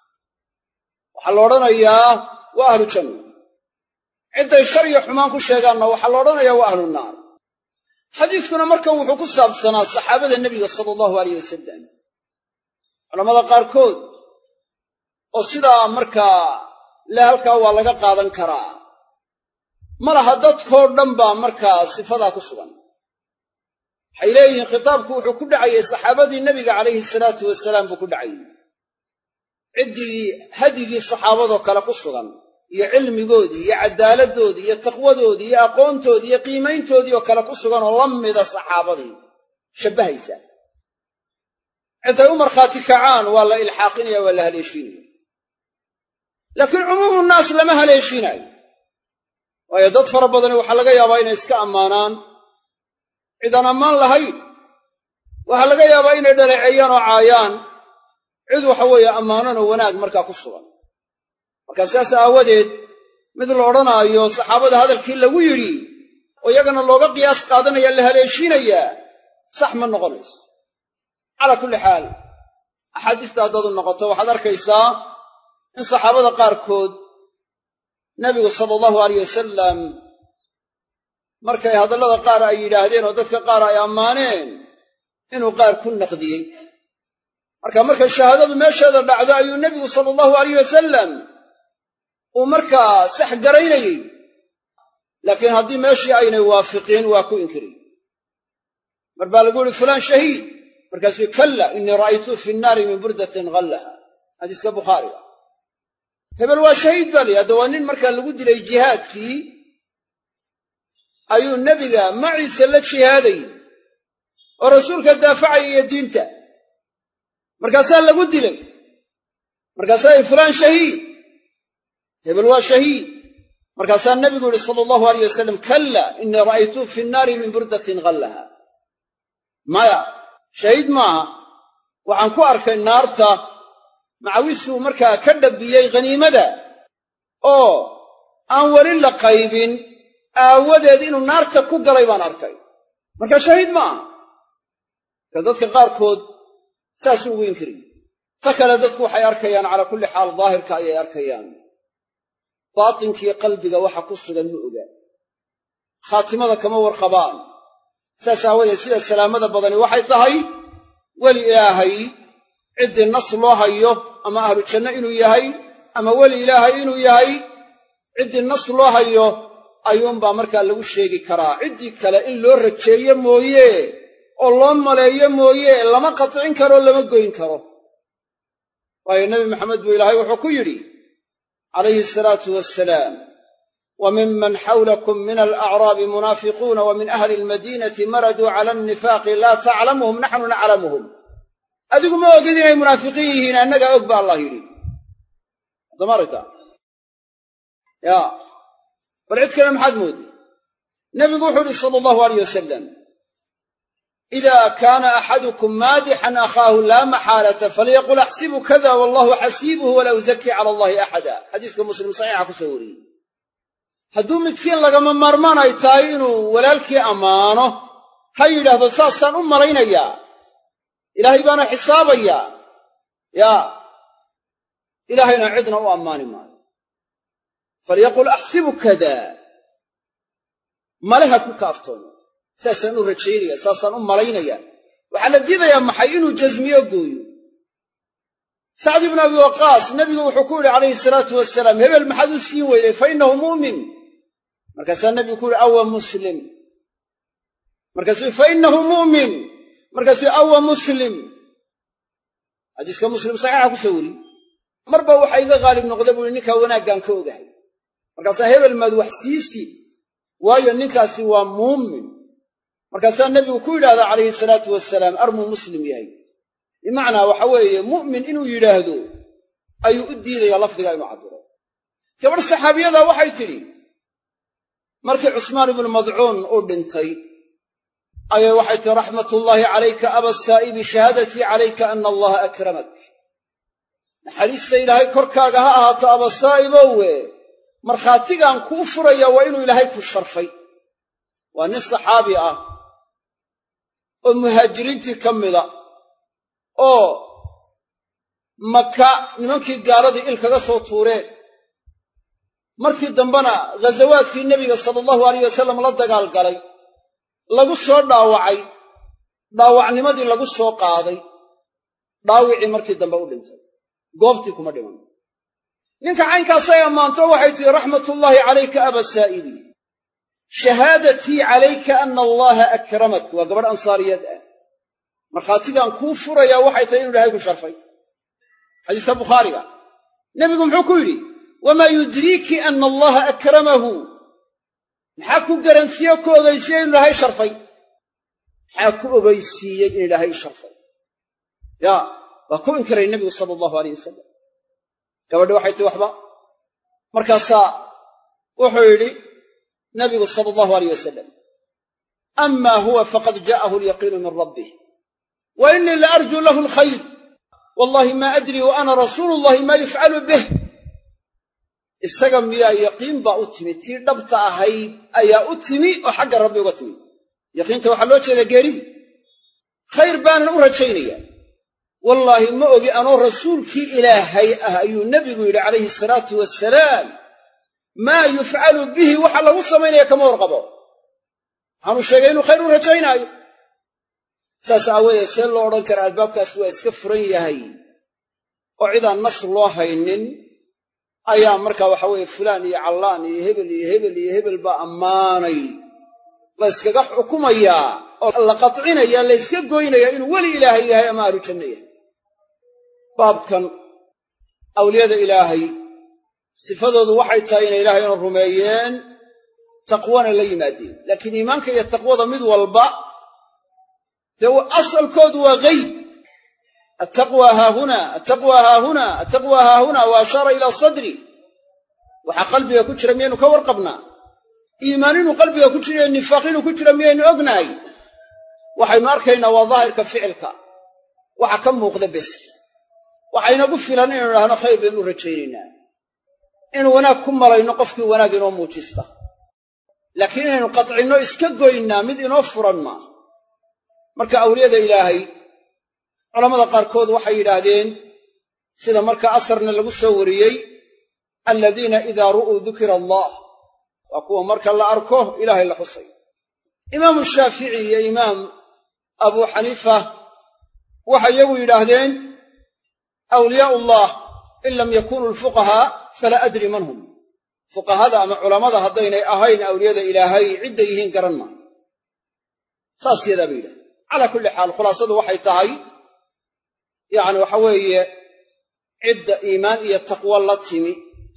waxaa la odhanayaa waa ahlu janna cidday shar iyo xumaan ku sheegaanna waxaa la odhanayaa waa ahlu naar xadiiskuna markan wuxuu ku saabsanaa saxaabada nebiga sala allahu alayh wasalam culammada qaarkood oo sidaa markaa le halkaa waa laga qaadan karaa ma laha dadkoo dhan baa markaa sifadaa ku sugan waxay leeyihiin khitaabku wuxuu ku dhacayey saxaabadii nebiga calayhi salaatu wasalaam buu ku dhacayey ciddii hadyigii saxaabadoo kale ku sugan iyo cilmigoodii iyo cadaaladdoodii iyo taqwadoodii iyo aqoontoodii iyo qiimayntoodii oo kale ku sugan oo la mida saxaabadii shabbahaysa cidday u markhaati kacaan waa la ilxaaqinaya waa la haleeshiinaya laakiin cumuumu naas lama haleeshiinaayo waayo dad fara badani waxaa laga yaabaa inay iska ammaanaan cidaan ammaan lahayn waxaa laga yaabaa inay dhaleeceeyaan oo caayaan cid waxa weeye ammaananoo wanaag markaa ku sugan markaa sidaas aawadeed mid la odhanaayo saxaabada hadalkii lagu yidhi oo iyagana looga qiyaas qaadanaya la haleeshiinayaa sax ma noqonayso calaa kulli xaal axaadiista haddaad u noqoto waxaad arkaysaa in saxaabada qaarkood nebigu sala allahu alayh wasalam markay hadallada qaar ay yidhaahdeen oo dadka qaar ay ammaaneen inuu qaar ku naqdiyey markay shahaadadu meesheeda dhacdo ayuu nebigu sallallahu alayh wasalam uu markaa sax garaynayey laakiin haddii meeshii aynay waafiqiin waa ku inkiriyey mar baa lagu yidhi fulaan shahiid markaasuu kalla innii ra'aytuu fi nnaari min burdatin ghallaha xadiiska bukhaariga hebel waa shahiid baa layidhi hadda waa nin markaa lagu dilay jihaadkii ayuu nebiga maciise la jihaadayey oo rasuulka daafacaya iyo diinta markaasaa lagu dilay markaasaa fulaan shahiid hebel waa shahiid markaasaa nebigu yidhi sala allahu alayh wasalam kalla innii ra'aytuu fi nnaari min burdatin ghallaha maya shahiid maaha waxaan ku arkay naarta macawisuu markaa ka dhabbiyey khaniimada oo aan weli la qaybin aawadeed inuu naarta ku galay baan arkay marka shahiid maaha marka dadka qaarkood saasuu ugu inkiriyey ta kale dadku waxay arkayaan calaa kulli xaal daahirka ayay arkayaan baatinkiiyo qalbiga waxa ku sugan ma oga khaatimada kama warqabaan saas aawadeed sida salaamada badani waxay tahay weli ilaahay ciddii nas loo hayo ama ahlu janno inuu yahay ama weli ilaahay inuu yahay ciddii nas loo hayo ayuunbaa markaa lagu sheegi karaa ciddii kale in loo rajeeyo mooye oo loo maleeyo mooye lama qatcin karo lama goyn karo waayo nebi maxamed buu ilaahay wuxuu ku yidhi calayhi asalaatu wassalaam وممن حولكم من الأعراب منافقون ومن أهل المدينة مردوا على النفاق لا تعلمهم نحن نعلمهم أدوكم ما وقدين منافقين أنك أقبى الله يريد ضمرتا يا فالعد كلام حد مودي نبي قوحي صلى الله عليه وسلم إذا كان أحدكم مادحا أخاه لا محالة فليقل أحسب كذا والله حسيبه ولا يزكي على الله أحدا حديثك مسلم صحيح كسوري hadduu midkiin lagama maarmaan ay tahay inuu walaalkii ammaano ha yidhaahdo saasaan u malaynayaa ilaahay baana xisaabayaa yaa ilaahayna cidna u ammaani maayo falyaqul axsibu kada male ha ku kaaftoono saasaan u rajaynaya saasaan u malaynaya waxaa la diidayaa maxay inuu jasmiyo gooyo sacd ibnu abi waqaas nebigu wuxuu ku yidhi calayhi salaatu wasalaam hebel maxaad u siin weyday fa innahu mu'min markaasaa nebigu ku yidhi awa muslim markaasuu fa innahu mu'min markaasuu awa muslim xadiiska muslim saxiixa ku soo weri marba waxaa iga qaalib noqda buu yidhi ninkaa wanaaggaan ka ogahay markaasaa hebel maad wax siisid waayo ninkaasi waa muumin markaasaa nebigu ku yidhahdaa calayhi salaatu wasalaam armuu muslim yahay bimacnaa waxa weeye mu'min inuu yidhaahdo ayuu u diidayaa lafdigaa inuu cabbiro gabadh saxaabiyada waxay tidhi markii cusmaan ibnu madcuun uu dhintay ayay waxay tihi raxmatullaahi calayka aba saa'ibi shahaadatii calayka ana allaha akramak naxariista ilaahay korkaaga ha ahaato aba saa'ibowe markhaatigaan kuu furaya waa inuu ilaahay ku sharfay waa nin saxaabi ah oo muhaajiriintii ka mida oo maka nimankii gaaladii il kaga soo tuureen markii dambena ghasawaadkii nebiga sala allahu alayh wasallam la dagaalgalay lagu soo dhaawacay dhaawacnimadii lagu soo qaaday dhaawicii markii dambe u dhintay goobtii kuma dhiman ninka caynkaasay ammaanto waxay tihi raxmatullaahi calayka aba saa'ibi shahaadatii calayka ana allaha akramak waa gabadh ansaariyeed ah markhaatigaan kuu furayaa waxay tahay inu ilaahay ku sharfay xadiiska bukhaariga nebigu muxuu ku yidhi wamaa yudriiki ana allaha akramahu maxaa ku garansiiye ku ogaysiiyey inu ilaahay sharfay maxaa ku ogaysiiyey in ilaahay sharfay yaa waa ku inkiray nebigu sala allahu alayh wasalam gabadhi waxay tihi waxba markaasaa wuxuu yidhi nebigu sala allahu alayh wasalam ama huwa faqad jaa'ahu alyaqiinu min rabbih wa innii la arjuu lahu alkhayr wallahi maa adrii wa ana rasuulu llahi maa yufcalu bih isaga miyaa yaqiin baa u timi tii dhabta ahayd ayaa u timi oo xagga rabbi uga timi yaqiinta waxaa loo jeedaa geeridii khayr baanan u rajaynayaa wallaahi ma ogi anoo rasuulkii ilaahay ah ayuu nebigu yidhi calayhi salaatu wasalaam maa yufcalu bihi waxa lagu samaynaya kama warqabo waxaanu sheegay inuu khayr u rajaynaayo saas aawadeed see loo odhan karaa albaabkaas waa iska furan yahay oo cidaan nas loo haynin ayaa markaa waxa weeye fulaan iyo callaan iyo hebel iyo hebel iyo hebel baa ammaanay la yskaga xukumayaa oo la qatcinaya la yska goynayaa inuu weli ilaahay yahay ama ahlu janno yahay baabkan awliyada ilaahay sifadoodu waxay tahay inay ilaahayna rumeeyeen taqwana la yimaadeen laakiin iimaanka iyo taqwada mid walba dee asalkoodu waa gayb attaqwa haahuna attaqwa haahuna attaqwa haahuna wa ashaara ilaa sadri waxaa qalbiga ku jira miyaynu ka warqabnaa iimaan inuu qalbiga ku jira iyo nifaaq inuu ku jira miyaynu ognahay waxaynu arkaynaa waa daahirka ficilka waxa ka muuqda bes waxaynagu filan inaynu idhaahno khayr baynu u rajaynaynaa in wanaag ku malayno qofkii wanaag inoo muujista laakiin inaynu qatcinno iska goynaa mid inoo furan maaha marka awliyada ilaahay culammada qaarkood waxay yidhaahdeen sida marka asarna lagu soo wariyey aladiina idaa ru'uu dukira allah waa kuwa marka la arko ilaahay la xusay imaamu shaafici iyo imaam abuu xaniifa waxay iyagu yidhaahdeen awliyaa'u ullah in lam yakunuu alfuqahaa falaa adri man hum fuqahada ama culammada haddaynay ahayn awliyada ilaahay cidday yihiin garan maa saas yadaa bay yidhahdeen calaa kulli xaal khulaasadu waxay tahay yacni waxa weeye cidda iimaan iyo taqwo la timi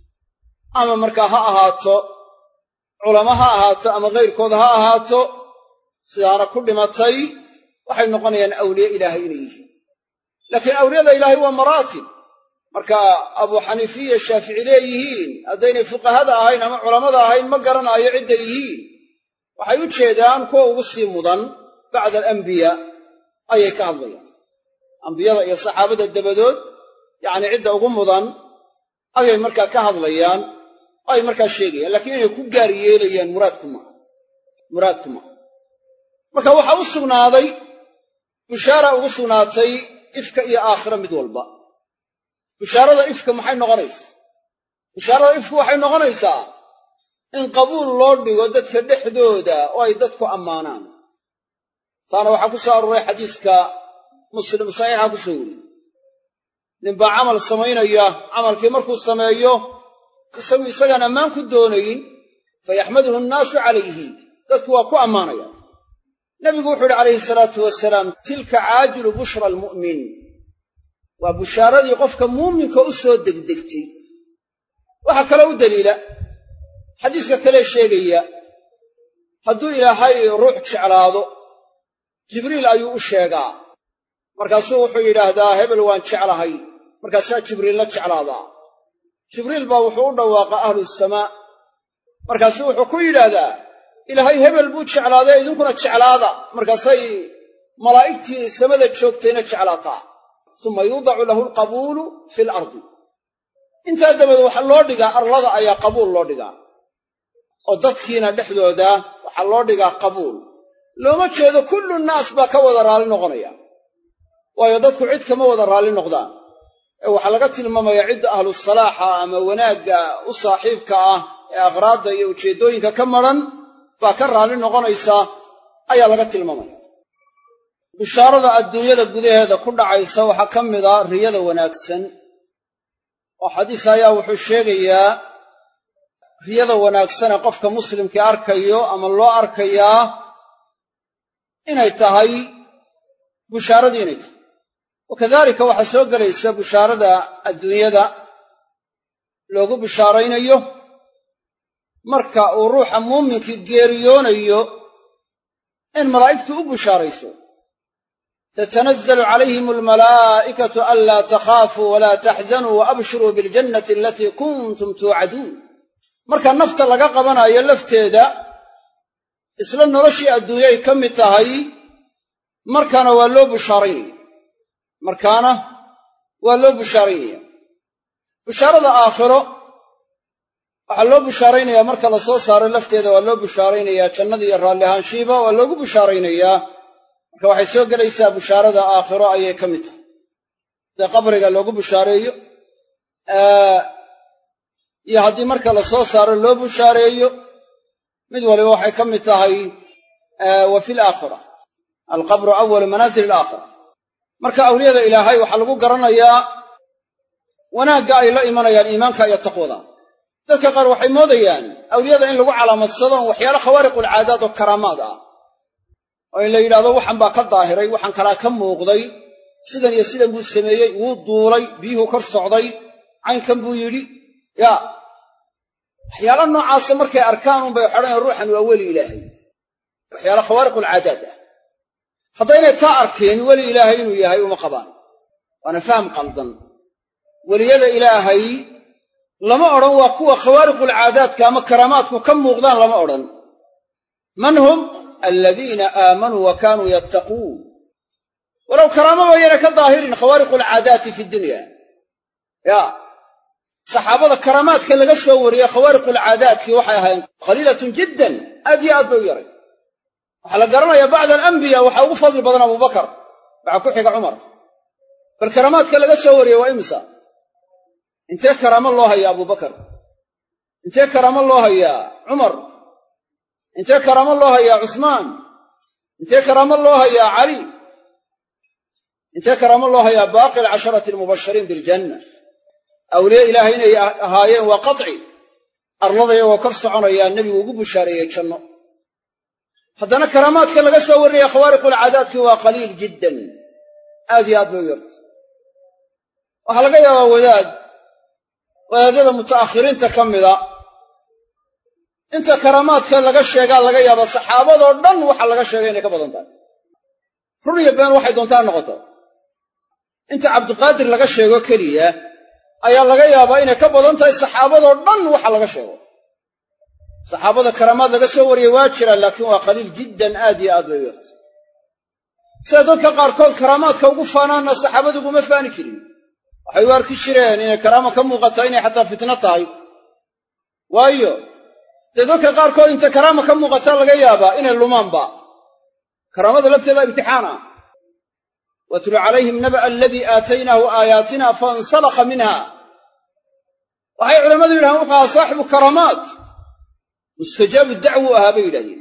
ama markaa ha ahaato culamo ha ahaato ama kayrkooda ha ahaato sidaana ku dhimatay waxay noqonayaan awliye ilaahay inay yihiin laakiin awliyada ilaahay waa maraatib marka abuu xaniifiya shaafici leeyihiin haddaynay fuqahada ahayn ama culammada ahayn ma garanaayo cidday yihiin waxay u jeedaan kuwa ugu sii mudan bacda alambiyaa ayay ka hadlayaan ambiyada iyo saxaabada dabadood yacni cidda ugu mudan ayay markaa ka hadlayaan ay markaa sheegayaan laakiin inay ku gaar yeelayaan muraadku maaha marka waxaa u sugnaaday bushaara ugu sugnaatay ifka iyo aakhira mid walba bushaarada ifka maxay noqonaysaa bushaarada ifku waxay noqonaysaa in qabuul loo dhigo dadka dhexdooda oo ay dadku ammaanaan taana waxaa ku soo aroray xadiiska muslim saxiixa ku soo wariyey ninbaa camal samaynaya camalkii markuu sameeyo isagaan ammaan ku doonayn fayaxmaduhu nnaasu calayhi dadku waa ku ammaanaya nebigu wuxuu yidhi calayhi salaatu wasalaam tilka caajilu bushra almu'min waa bushaaradii qofka muuminka u soo degdegtay waxaa kaloo u daliila xadiiska kalee sheegaya hadduu ilaahay ruux jeclaado jibriil ayuu u sheegaa markaasuu wuxuu yidhaahdaa hebel waan jeclahay markaasaa jibriilna jeclaadaa jibriil baa wuxuu u dhawaaqaa ahlusamaa markaasuu wuxuu ku yidhaahdaa ilaahay hebel buu jeclaaday idinkuna jeclaada markaasay malaa'igtii samada joogtayna jeclaataa suma yuudacu lahu alqabuulu fi lardi intaa dabadeed waxaa loo dhigaa arlada ayaa qabuul loo dhigaa oo dadkiina dhexdooda waxaa loo dhigaa qabuul looma jeedo kullu naas baa ka wada raalli noqonaya waayo dadku cid kama wada raalli noqdaan ee waxaa laga tilmaamayaa cidda ahlusalaaxa ama wanaagga u saaxiibka ah ee akhraadda iyo ujeeddooyinka ka madran baa ka raalli noqonaysa ayaa laga tilmaamaya bishaarada adduunyada gudaheeda ku dhacaysa waxaa ka mid a riyada wanaagsan oo xadiis ayaa wuxuu sheegayaa riyada wanaagsan ee qofka muslimkii arkayo ama loo arkayaa inay tahay bushaaradii inay tahay wakadaalika waxaa soo gelaysa bushaarada adduunyada loogu bushaaraynayo marka uu ruuxa muuminkii geeriyoonayo in malaa'igtu u bushaarayso tatanazzalu calayhim almalaa'ikatu anlaa takhaafuu walaa taxzanuu waabshiruu biljannati alatii kuntum tuucaduun marka nafta laga qabanayo lafteeda isla noloshii adduunyay ka mid tahay markaana waa loo bushaaraynaya bushaarada aakhiro waxaa loo bushaaraynayaa marka la soo saaro lafteeda waa loo bushaaraynayaa jannada iyo raalli ahaanshiiba waa loogu bushaaraynayaa marka waxay soo gelaysaa bushaarada aakhiro ayay ka mid tahay dee qabriga loogu bushaareeyo iyo haddii marka la soo saaro loo bushaareeyo mid waliba waxay ka mid tahay wa fil aakhira alqabru awalu manaazil alaakhira marka awliyada ilaahay waxaa lagu garanayaa wanaagga ay la imanayaan iimaanka iyo taqwada dadka qaar waxay moodayaan awliyada in lagu calaamadsado waxyaalo khawaariqulcaadaad oo karaamaad ah oo in la yidhahdo waxan baa ka daahiray waxan kalaa ka muuqday sidan iyo sidan buu sameeyey wuu duulay biyuhu kor socday caynkan buu yidhi yaa waxyaala noocaasa markay arkaan unbay xodhan ruuxan waa weli ilaahay waxyaala khawaariqulcaadaad ah haddaynay taa arkeen weli ilaahay inuu yahay uma qabaan waana faham qaldan weliyada ilaahay lama odhan waa kuwa khawaariqulcaadaadka ama karaamaadku ka muuqdaan lama odhan man hum aladiina aamanuu wa kaanuu yattaquun walow karaamaba yana ka daahirin khawaariqulcaadaati fi dunya yaa saxaabada karaamaadka laga soo wariyey khawaariqulcaadaadkii waxay ahaayeen qaliilatun jiddan aad iyo aad bay u yaray waxaa la garanayaa bacda alambiya waxaa ugu fadli badan abubakar waxaa ku xiga cumar bal karaamaadka laga soo wariyey waa imisa intee karaamo loo hayaa abubakar intee karaamo loo hayaa cumar intee karaamo loo hayaa cusmaan intee karaamo loo hayaa cali intee karaamo loo hayaa baaqi alcasharati almubashiriin biljanna awliye ilaahay inay ahaayeen waa qaci arlada iyagoo kor soconayaa nebigu ugu bushaareeyey janno haddana karaamaadka laga soo wariyaya khawaariqulcaadaadkii waa qaliil jiddan aad iyo aad bay u yarta waxaa laga yaabaa wadaadada muta'akhiriinta ka mida inta karaamaadka laga sheegaa laga yaaba saxaabadoo dhan waxa laga sheegay inay ka badan tahay run iyo been waxay doontaa noqoto inta cabdiqaadir laga sheego keliya ayaa laga yaabaa inay ka badan tahay saxaabadoo dhan waxa laga sheego saxaabada karaamaad laga soo wariyey waa jiraan laakiin waa qaliil jiddan aad iyo aad bay u yarta sida dadka qaarkood karaamaadka ugu faanaanna saxaabadu uguma faani jirin waxay u arki jireen inay karaama ka muuqata inay xataa fitno tahay waayo dee dadka qaarkood inta karaama ka muuqataa laga yaabaa inay lumaanba karaamada lafteeda imtixaan ah watlu calayhim naba'a aladii aataynaahu aayaatina fainsalakha minha waxay culammadu yidhahaan wuxuu ahaa saaxibu karaamaat mustajaabu dacwu ahaa bay yidhahdeen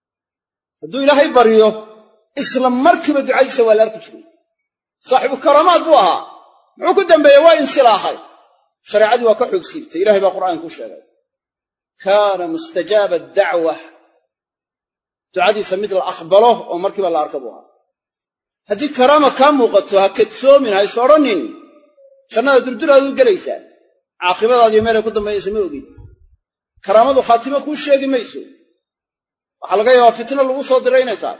hadduu ilaahay baryo isla markiiba ducadiisa waa la arki jiray saaxibu karaamaat buu ahaa muxuu ku dambeeyey waa insilaahay shareecadii waa ka xoog siibtay ilahay baa qur'aanka ku sheegay kaana mustajaaba dacwa ducadiisa mid la aqbalo oo markiiba la arka buu ahaa haddii karaama kaa muuqato ha kadsoomin ha is odhanin jannada durduraaduu gelaysaa caaqibadaadiyo meelay ku dambaynaysa ma ogid karaamadu khaatimo kuu sheegi mayso waxaa laga yaabaa fitno lagu soo diray inay tahay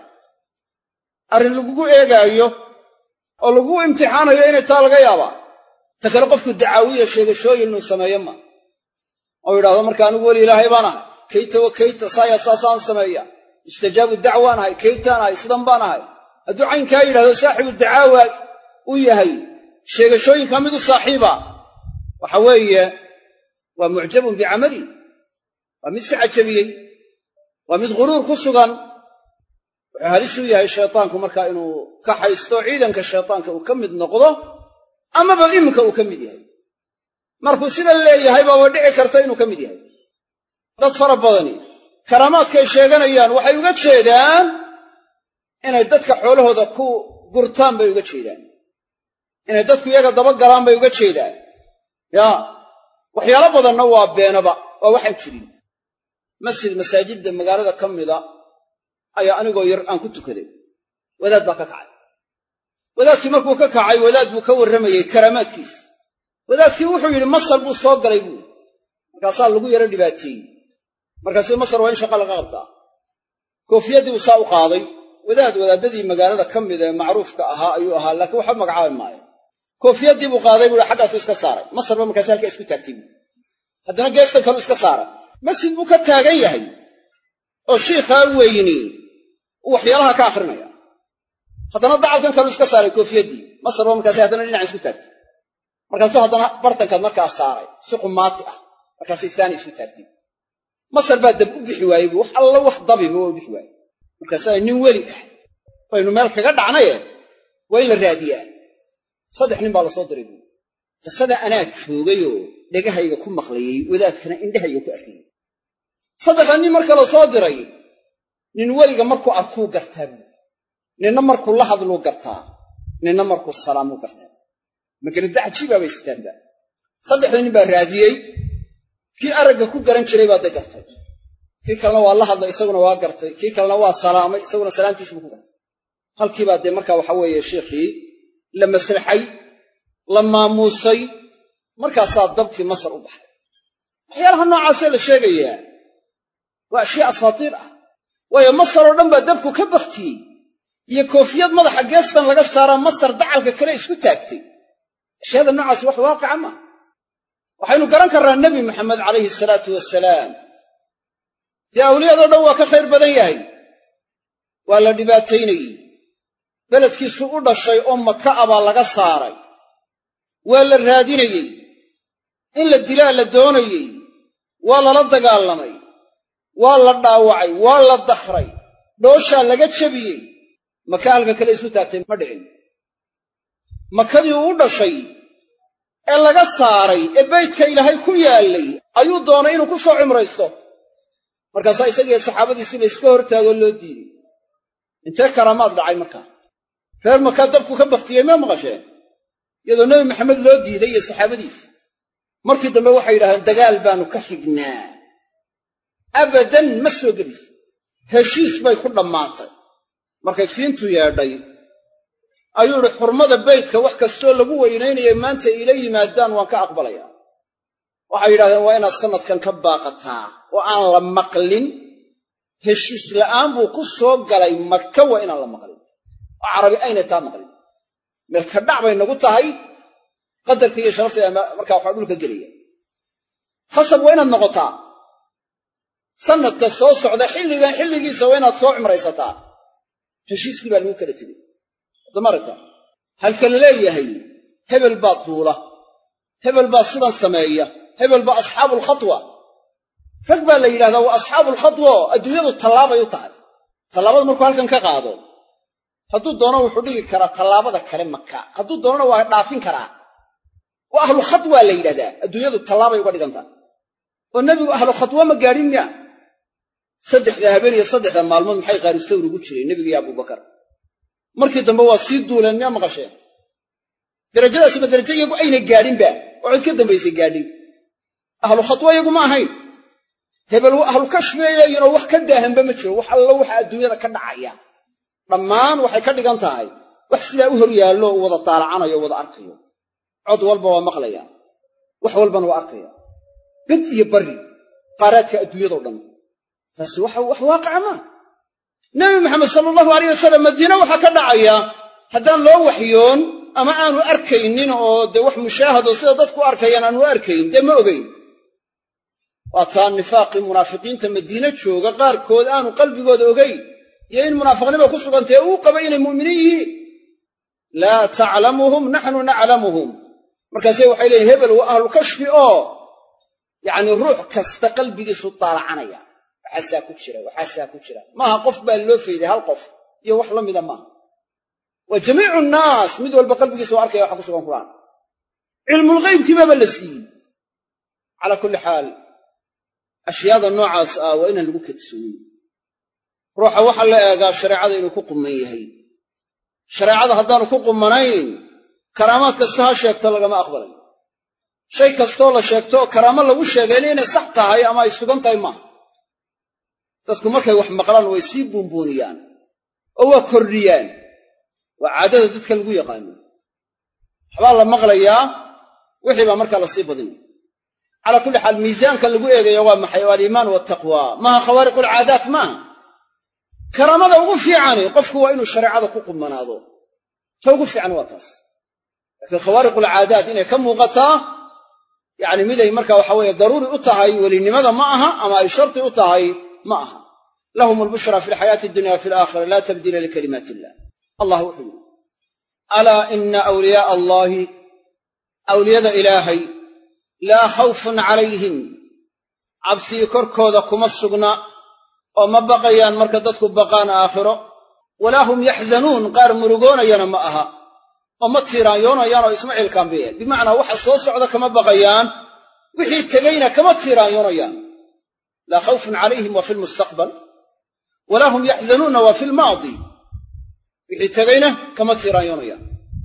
arrin lagugu eegaayo oo lagugu imtixaanayo inay taa laga yaabaa ta kale qofku dacaawiya sheegashooyin inuu sameeyo ma oo yidhahdo marka anigu weli ilaahay baan ahay kayta wa kayta saaya saasaan sameeya istajaabu dacwaan ahay kaytaan ahay sidan baan ahay hadduu caynkaa yidhahdo saaxibu dacaawa u yahay sheegashooyinka mid u saaxiiba waxa weeye waa mucjabun bicamali waa mid si cajabiyey waa mid ghuruur ku sugan wuxuu halis u yahay shaytaanku markaa inuu ka haysto ciidanka shaytaanka uu ka mid noqdo amaba iminka uu ka mid yahay markuu sidan leeyahay baaba dhici karta inuu ka mid yahay dad fara badani karaamaadkay sheeganayaan waxay uga jeedaan inay dadka xoolahooda ku gurtaan bay uga jeedaan inay dadku iyaga daba galaan bay uga jeedaan yaa waxyaalo badanna waa beenaba waa waxaan jirin masaajidda magaalada ka mida ayaa anigoo yar aan ku tukaday wadaad baa ka kacay wadaadkii markuu ka kacay wadaad buu ka warramayey karaamaadkiisa wadaadkii wuxuu yidhi masar buu soo galay buuri markaasaa lagu yaro dhibaateeyey markaasuu masar waa in shaqa laga qabtaa koofiyaddii buu saa u qaaday wadaadadii magaalada ka mid ee macruufka ahaa ayuu ahaa laakiin waxba magacaabi maayo koofiyaddii buu qaaday buui xaggaasuu iska saaray masarba markaas halkaa isku taagtay buui haddana geestan kaluu iska saaray masjid buu ka taagan yahay oo shiikhaa weyni uu waxyaalaha ka akhrinaya haddana dacalkan kaluu iska saaray koofiyaddii masarba markaas haddana dhinaca isku taagtay markaasuu haddana bartankaad markaas saaray si qumaati ah markaasay saani isku taagtay masar baa dab u bixi waayey buu wax alla wax dabiba waa u bixi waayey markaasaa nin weli ah baynu meel kaga dhacnaye waa in la raadiyaa 3 nin baa la soo diray buui qisada anaa joogayoo dhegahayga ku maqlayey wadaadkana indhahayga ku arkayey 3 nin marka la soo diray nin weliga markuu arkuu gartaa buui ninna markuu la hadluu gartaa ninna markuu salaamuu gartaa magarada cajiiba bay istaanba saddexda nin baa raadiyey kii aragga ku garan jiray baa gartay kii kalena waa la hadlay isaguna waa gartay kii kalena waa salaamay isaguna salaantiisu ku gartay halkii baa markaa waxa weeye sheekhii la maslaxay la maamuusay markaasaa dabkii masar u baxay waxyaalaha noocaasee la sheegayaa waa ashyaa asaatiir ah waayo masar oo dhan baa dabku ka baktiyey iyo koofiyad madaxa geestan laga saaraa masar dacalka kale isku taagtay ashyaada noocaas wax waaqica ma waxaynu garan karnaa nebi maxamed calayhi salaatu wasalaam dee awliyadoo dhan waa ka khayr badan yahay waa la dhibaataynayey beledkiisu u dhashay oo maka a baa laga saaray waa la raadinayey in la dilaa la doonayey waa lala dagaalamay waa la dhaawacay waa la dakhray dhooshaa laga jebiyey maka halka kale isu taagtay ma dhicin makadii uu u dhashay ee laga saaray ee baydka ilaahay ku yaallay ayuu doonay inuu ku soo cumraysto markaasaa isagiiyo saxaabadiisii la iska hortaagoo loo diiday intee karaamaad dhacay markaa reer makaa dabku ka baktiyey ma maqasheen iyadoo nebi maxamed loo diiday iyo saxaabadiis markii dambe waxay yidhahdeen dagaal baanu ka xignaa abadan ma soo gelis heshiis bay ku dhammaatay markay fiintu yeedhay ayuu idhi xurmada baydka wax kastoo lagu weynaynayay maanta ila yimaadaan waan ka aqbalayaa waxay yidhahdeen waa inaad sannadkan ka baaqataa oo aan la maqlin heshiis la'aan buu ku soo galay maka waa inaan la maqlin oo carabi ayna taa maqlin meelka dhac bay nagu tahay qadarka iyo sharafta markaa waxaa dhulka gelaya khasab waa inaad noqotaa sannadka soo socda xilligan xilligiisa waa inaad soo cumraysataa heshiiskii baa lagu kala tegey damarka halka la leeyahay hebel baa duula hebel baa sidan sameeya hebel baa asxaabulkhatwa rag baa la yidhahdaa waa asxaabulkhatwa adduunyadu tallaabay u tahay tallaabada markuu halkan ka qaado hadduu doono wuxuu dhigi karaa tallaabada kale maka hadduu doonona waa dhaafin karaa waa ahlu khatwa la yidhahdaa adduunyadu tallaabay uga dhigantaa oo nebigu ahlu khatwa ma gaadhin miya saddexda habeen iyo saddexda maalmood maxay qaaristawr ugu jireen nebiga iyo abubakar markii dambe waa sii duuleen miyaa maqasheen darajadaasba darajo iyagu ayna gaadhinba oo cid ka dambaysay gaadhin ahlu khatwa iyagu ma ahayn hebel ahlu kashfeeyayinoo wax ka daahanba ma jiro wax allo waxa adduunyada ka dhacaya dhammaan waxay ka dhigan tahay wax sidaa u hor yaallo u wada taalacanayo o wada arkayo cod walba waa maqlaya wax walbana waa arkaya bid iyo bari qaaraadka adduunyadao dhan taasi wax waaqica maa nebi maxamed sala allahu alayh wasalam madiine waxaa ka dhacaya haddaan loo waxyoon ama aanu arkaynin oo dee wax mushaahado sida dadku arkayaan aanu arkayn dee ma ogayn waa taa nifaaqii munaafiqiinta madiine jooga qaarkood aanu qalbigooda ogayn iyo in munaafiqnimo ku sugantae uu qaba inay mu'miniin yihiin laa taclamuhum naxnu naclamuhum markaasay waxay leeyihin hebel waa ahlu kashfi oo yacni ruux kasta qalbigiisu taalacanaya waxaasaa ku jira maaha qof baa loo fayday hal qof iyo wax la mida maaha waa jamiicu nnaas mid walba qalbigiisa waa arkaya waxa ku sugan qur'aan cilmulghaybkiibaba la siiyey calaa kulli xaal ashyaada noocaas ah waa inaan lagu kadsoonin ruuxa waxaa la eegaa shareecada inuu ku qumman yahay shareecada haddaanu ku qummanayn karaamaad kasta ha sheegto lagama aqbalayo shay kastoo la sheegto karaamo lagu sheegayna inay sax tahay ama ay sugan tahay maaha dadku markay wax maqlaan way sii buunbuuniyaan oo waa kordhiyaan waa caadada dadka lagu yaqaano waxbaa la maqlayaa wixii baa markaa la sii badinaya calaa kulli xaal miisaanka lagu eegayo waa maxay waa aliimaan waaltaqwa maaha khawaariqulcaadaat maaha karaamada ugu fiicani qofku waa inuu shareecada ku qummanaado ta ugu fiican waa taas laakiin khawaariqulcaadaat inay ka muuqataa yacni miday markaa waxa weeye daruuri u tahay welinimada ma aha ama ay sharti u tahay ma aha lahum albushra fi alxayaati addunya wa fi alaakhira laa tabdiila likalimaati illah allah wuxuu yidhi alaa ina awliyaaa allaahi awliyada ilaahay laa khawfun calayhim cabsii korkooda kuma sugna oo ma baqayaan marka dadku baqaan aakhiro walaa hum yaxzanuun qaar murugoonayana ma aha oo ma tiiraanyoonayaan oo isma cilkaanbayaan bimacnaa waxa soo socda kama baqayaan wixii tegayna kama tiiraanyoonayaan laa khawfun calayhim wa fi lmustaqbal walaa hum yaxzanuuna wa fi lmaadi wixii tegayna kama tiiraanyoonayaan.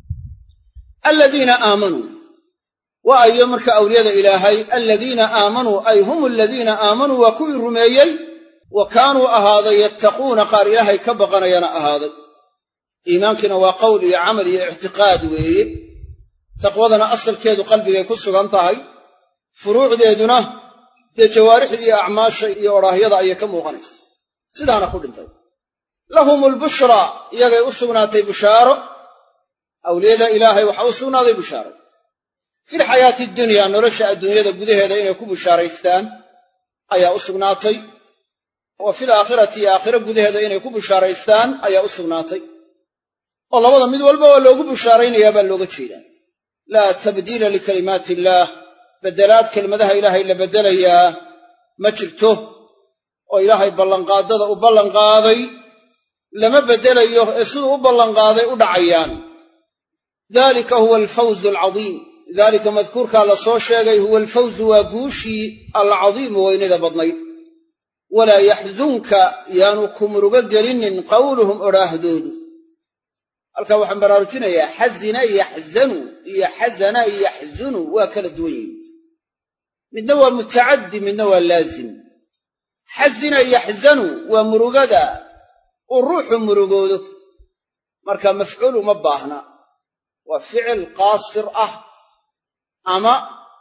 aladiina aamanuu waa ayo marka awliyada ilaahay aladiina aamanuu ay hum aladiina aamanuu waa kuwii rumeeyey wa kaanuu ahaaday yattaquuna qaar ilaahay ka baqanayana ahaaday. iimaankiina waa qowl iyo camal iyo ictiqaad weeye. taqwadana asalkeedu qalbigay ku sugan tahay, furuucdeeduna dee jawaarixda iyo acmaasha iyo odhaahyada ayay ka muuqanaysa. sidaana ku dhintay. lahum lbushraa iyagay u sugnaatay bushaaro, awliyada ilaahay waxaa u sugnaaday bushaaro filxayaati dunyaa nolosha adduunyada gudaheeda inay ku bushaaraystaan ayaa u sugnaatay, wa fil aakhirati iyo aakhiro gudaheeda inay ku bushaaraystaan ayaa u sugnaatay. oo labada mid walba waa loogu bushaaraynayaa baa looga jeedaa. laa tabdiila likalimaati illaah, beddelaad kelmadaha ilaahay la beddelayaa ma jirto, oo ilaahay ballanqaadada u ballanqaaday lama beddelayo ee siduu u ballanqaaday u dhacayaan. dalika huwa alfawzu alcadiim, daalika madkuurkaa la soo sheegay huwa alfawzu waa guushii alcadiimu weynida badnayd. walaa yaxzunka yaanu ku murugo gelinin qawluhum odhaahdoodu. halkaa waxaan baraarujinayaa xazina yaxzanu iyo xazana yaxzunu waa kala duwan yihin. midna waa mutacaddi, midna waa laazim. xazina yaxzanu waa murugada uu ruuxu murugoodo, marka mafcuul uma baahna, waa ficil qaasir ah ama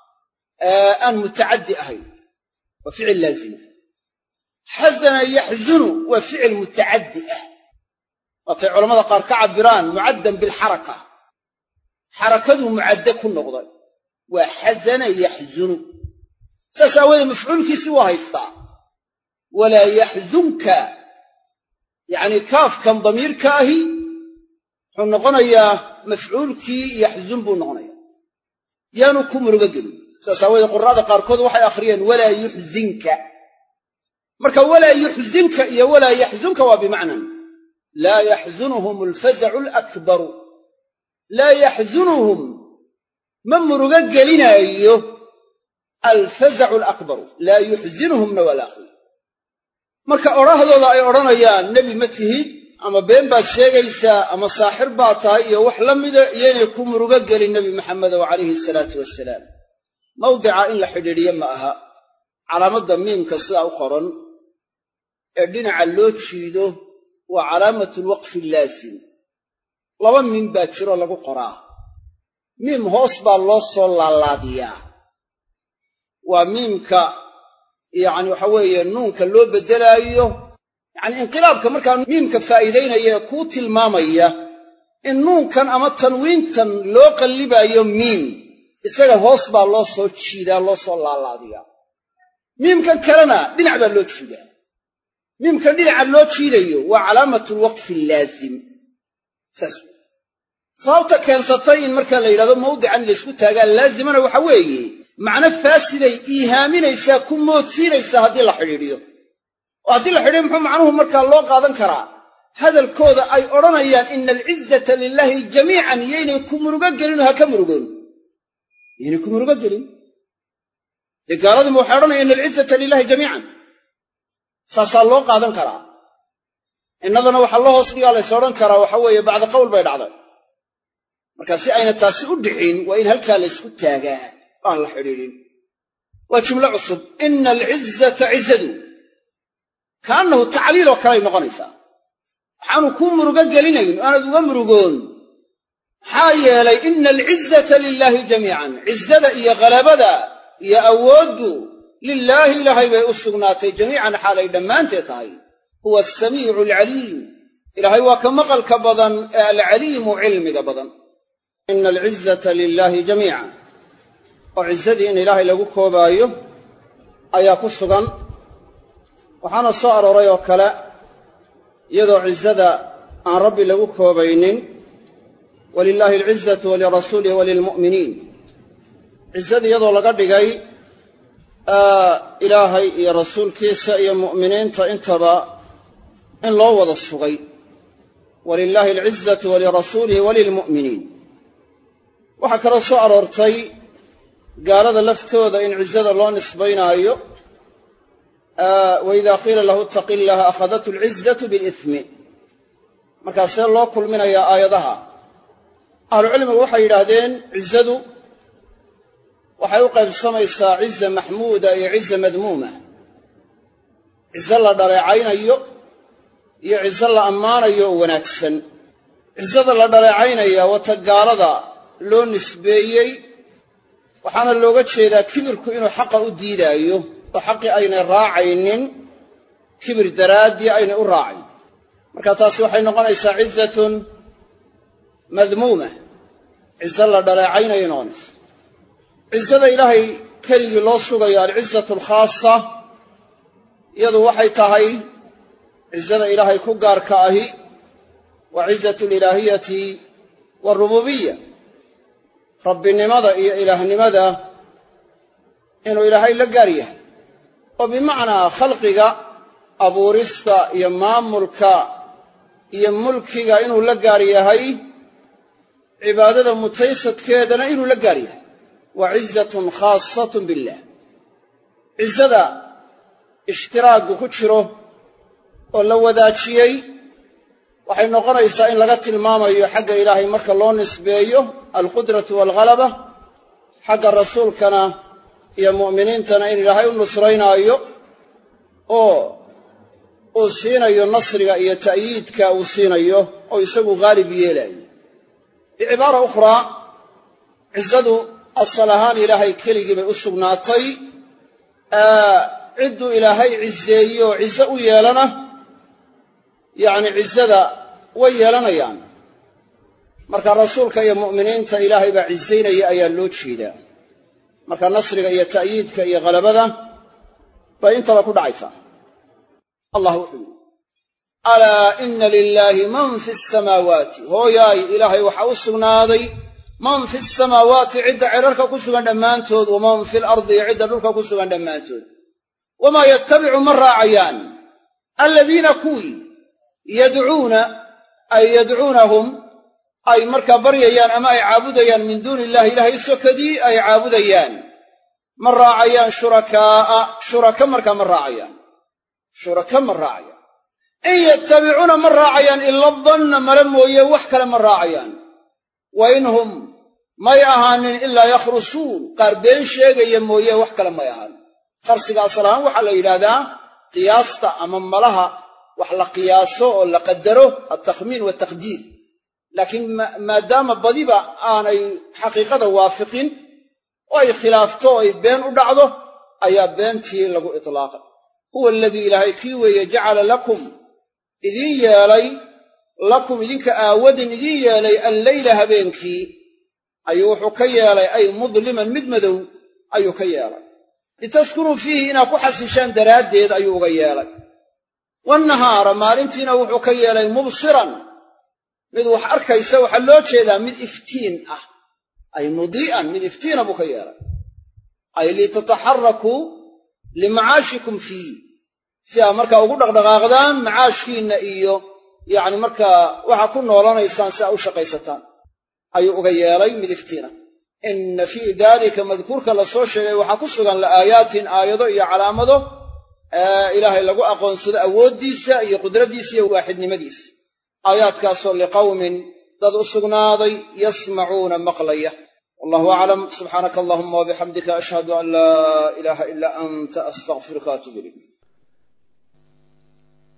aan mutacaddi ahayn, waa ficil laazima. xazana yaxzunu waa ficil mutacaddi ah, waatay culammada qaar ka cabbiraan mucaddan bilxaraka, xarakaduu mucadde ku noqday, waa xazana yaxzunu. saas aawoodee mafcuulkiisii waa haystaa. walaa yaxzunka yacnii kaafkan damiirka ahi wuxuu noqonayaa mafcuulkii yaxzun buu noqonayaa, yaanu ku murugo gelin. saas aawoodee qura'ada qaarkood waxay akhriyeen walaa yuxzinka. marka walaa yuxzinka iyo walaa yaxzunka waa bimacnan laa yaxzunuhum alfazacu alakbaru. laa yaxzunuhum ma murugo gelinaayo alfazacu alakbaru, laa yuxzinuhumna waa la akhriya. marka odhahdooda ay odhanayaan nebi ma tihid, ama been baad sheegaysaa, ama saaxir baad tahay iyo wax la mida, iyoynay ku murugo gelin nebi maxamedow calayhi salaatu wasalaam. mawdica in la xidhiidhiyo ma aha. calaamadda miimka sidaa u qoran ee dhinaca loo jiido waa calaamatu lwaqfi laazim. laba miim baa jiro lagu qoraa. miim hoos baa loo soo laalaadiyaa, waa miimka yacni waxa weeye nuunka loo beddelaayo, yacni inqilaabka markaa miimka faa'iidaynaya ee kuu tilmaamaya in nuunkan ama tanwiintan loo qallibaayo miim, isaga hoos baa loo soo jiidaa, loo soo laalaadiyaa. miimkan kalena dhinac baa loo jiidaa. miimkan dhinaca loo jiidayo waa calaamatu lwaqfi allaazim. saas sababta keensatay in markaa la yidhahdo mawdican laysku taagaa laazimana waxa weeye macno faasiday iihaaminaysaa, ku moodsiinaysaa haddii la xidhiidhiyo. oo haddii la xidhiidhiyo muxuu macnuhu markaa loo qaadan karaa? hadalkooda ay odhanayaan ina alcizzata lilaahi jamiican yaynay ku murugo gelin, ha ka murugoon, yaynay ku murugo gelin. dee gaaladiima waxay odhanayaan ina alcizzata lilaahi jamiican, saasaa loo qaadan karaa. innadana waxaa loo hoos dhigaa lays odhan karaa waxa weeye bacda qowl bay dhacday. marka si ayna taasi u dhixin waa in halkaa laysku taagaa, aan la xidhiidhin. waa jumlo cusub. ina alcizzata cizzadu kaannahu tacliil oo kaley noqonaysaa. waxaanu kuu murugo gelinayn o aanad uga murugoon, maxaa yeelay ina alcizzata lilaahi jamiican, cizzada iyo ghalabada iyo awooddu lilaahi ilaahay bay u sugnaatay jamiican xaalay dhammaanteed tahay. huwa asamiicu alcaliim, ilaahay waa ka maqalka badan ee alcaliimu cilmiga badan. ina alcizzata lilaahi jamiica, oo cizzadii in ilaahay lagu koobaayo ayaa ku sugan. waxaana soo arooray oo kale iyadoo cizzada aan rabbi lagu koobaynin, walilaahi alcizzatu walirasuulihi walilmu'miniin. cizzada iyadoo laga dhigay ilaahay iyo rasuulkiisa iyo mu'miniinta intaba in loo wada sugay. walilaahi alcizzatu walirasuulihi walilmu'miniin. waxaa kaloo soo aroortay gaalada laftooda in cizzada loo nisbaynaayo. waidaa qiila lahu ittaqi llaha akhadathu alcizzatu bilismi. markaasee loo kulminayaa aayadaha ahlucilmigu waxay yidhaahdeen cizadu waxay u qaybsamaysaa ciza maxmuuda iyo ciza madmuuma cizo la dhaleecaynayo iyo cizo la ammaanayo oo wanaagsan cizada la dhaleecaynaya wata gaalada loo nisbeeyey waxaana looga jeedaa kibirku inuu xaqa u diidaayo oo xaqii aynay raacaynin kibir daraaddii aynay u raacayn marka taasi waxay noqonaysaa cizatun madmuuma cizo la dhaleecaynayay noqonaysa cizada ilaahay keligii loo sugayo alcizatu alkhaasa iyadu waxay tahay cizada ilaahay ku gaarka ahi waa cizatu alilaahiyati waarububiya rabbinimada iyo ilaahnimada inuu ilaahay la gaar yahay oo bimacnaa khalqiga abuurista iyo maamulka iyo mulkiga inuu la gaar yahay cibaadada mutaysadkeedana inuu la gaar yahay waa cizatun khaasatun billah cizada ishtiraagu ku jiro oo la wadaajiyey waxay noqonaysaa in laga tilmaamayo xagga ilaahay marka loo nisbeeyo alqudratu waalghalaba xagga rasuulkana iyo mu'miniintana in ilaahay u nusraynaayo oo uu siinayo nasriga iyo ta'yiidka uu siinayo oo isagu haalib yeelaayo bicibaara ukhraa cizadu asal ahaan ilaahay keligii bay u sugnaatay cidduu ilaahay cizeeyo oo cizo u yeelana yacni cizada way yeelanayaan marka rasuulka iyo mu'miniinta ilaahay baa cizaynaya ayaa loo jeedaa marka nasriga iyo ta'yiidka iyo ghalabada bay intaba ku dhacaysaa allah wuxuu yidhi alaa ina lilaahi man fi asamaawaati hooyaay ilaahay waxaa u sugnaaday man fi asamaawaati cidda cirarka ku sugan dhammaantood waman fi lardi iyo cidda dhulka ku sugan dhammaantood wamaa yattabicu ma raacayaan aladiina kuwii yadcuuna ay yadcuunahum ay markaa baryayaan ama ay caabudayaan min duuni illahi ilaahay sokadii ay caabudayaan ma raacayaan shuraka markaa ma raacayaan shuraka ma raacayaan in yattabicuuna ma raacayaan ila danna mala mooye wax kale ma raacayaan wa in hum may ahaanin ilaa yakhrusuun qaar been sheegaya mooye wax kale may ahaan kharsiga asal ahaan waxaa la yidhaahdaa qiyaasta ama malaha wax la qiyaaso oo la qadaro altakhmiin wataqdiir laakiin maadaama badiba aanay xaqiiqada waafiqin oo ay khilaafto oo ay been u dhacdo ayaa beentii lagu itlaaqay huwa aladii ilaahay kii weeye jacala lakum idiin yeelay lakum idinka aawadin idiin yeelay alleyla habeenkii ayuu wuxuu ka yeelay ay mudliman mid madow ayuu ka yeelay litaskunuu fiihi inaad ku xasishaan daraaddeed ayuu uga yeelay wannahaara maalintiina wuxuu ka yeelay mubsiran mid wax arkaysa waxaa loo jeedaa mid iftiin ah ay mudii'an mid iftiina buu ka yeelay ay litataxarakuu limacaashikum fiih si aa markaa ugu dhaqdhaqaaqdaan macaashkiinna iyo yacni markaa waxaa ku noolanaysaan si aa u shaqaysataan ayuu uga yeelay mid iftiina inna fii daalika madkuurka la soo sheegay waxaa ku sugan la'aayaatin aayado iyo calaamado ilaahay lagu aqoonsado awooddiisa iyo qudraddiisa iyo waaxidnimadiisa aayaadkaasoo liqawmin dad u sugnaaday yasmacuuna maqlaya wallahu aclam subxaanaka allahuma wabixamdika ashhadu an laa ilaaha ilaa anta astaqfiruka waatuubu ilayk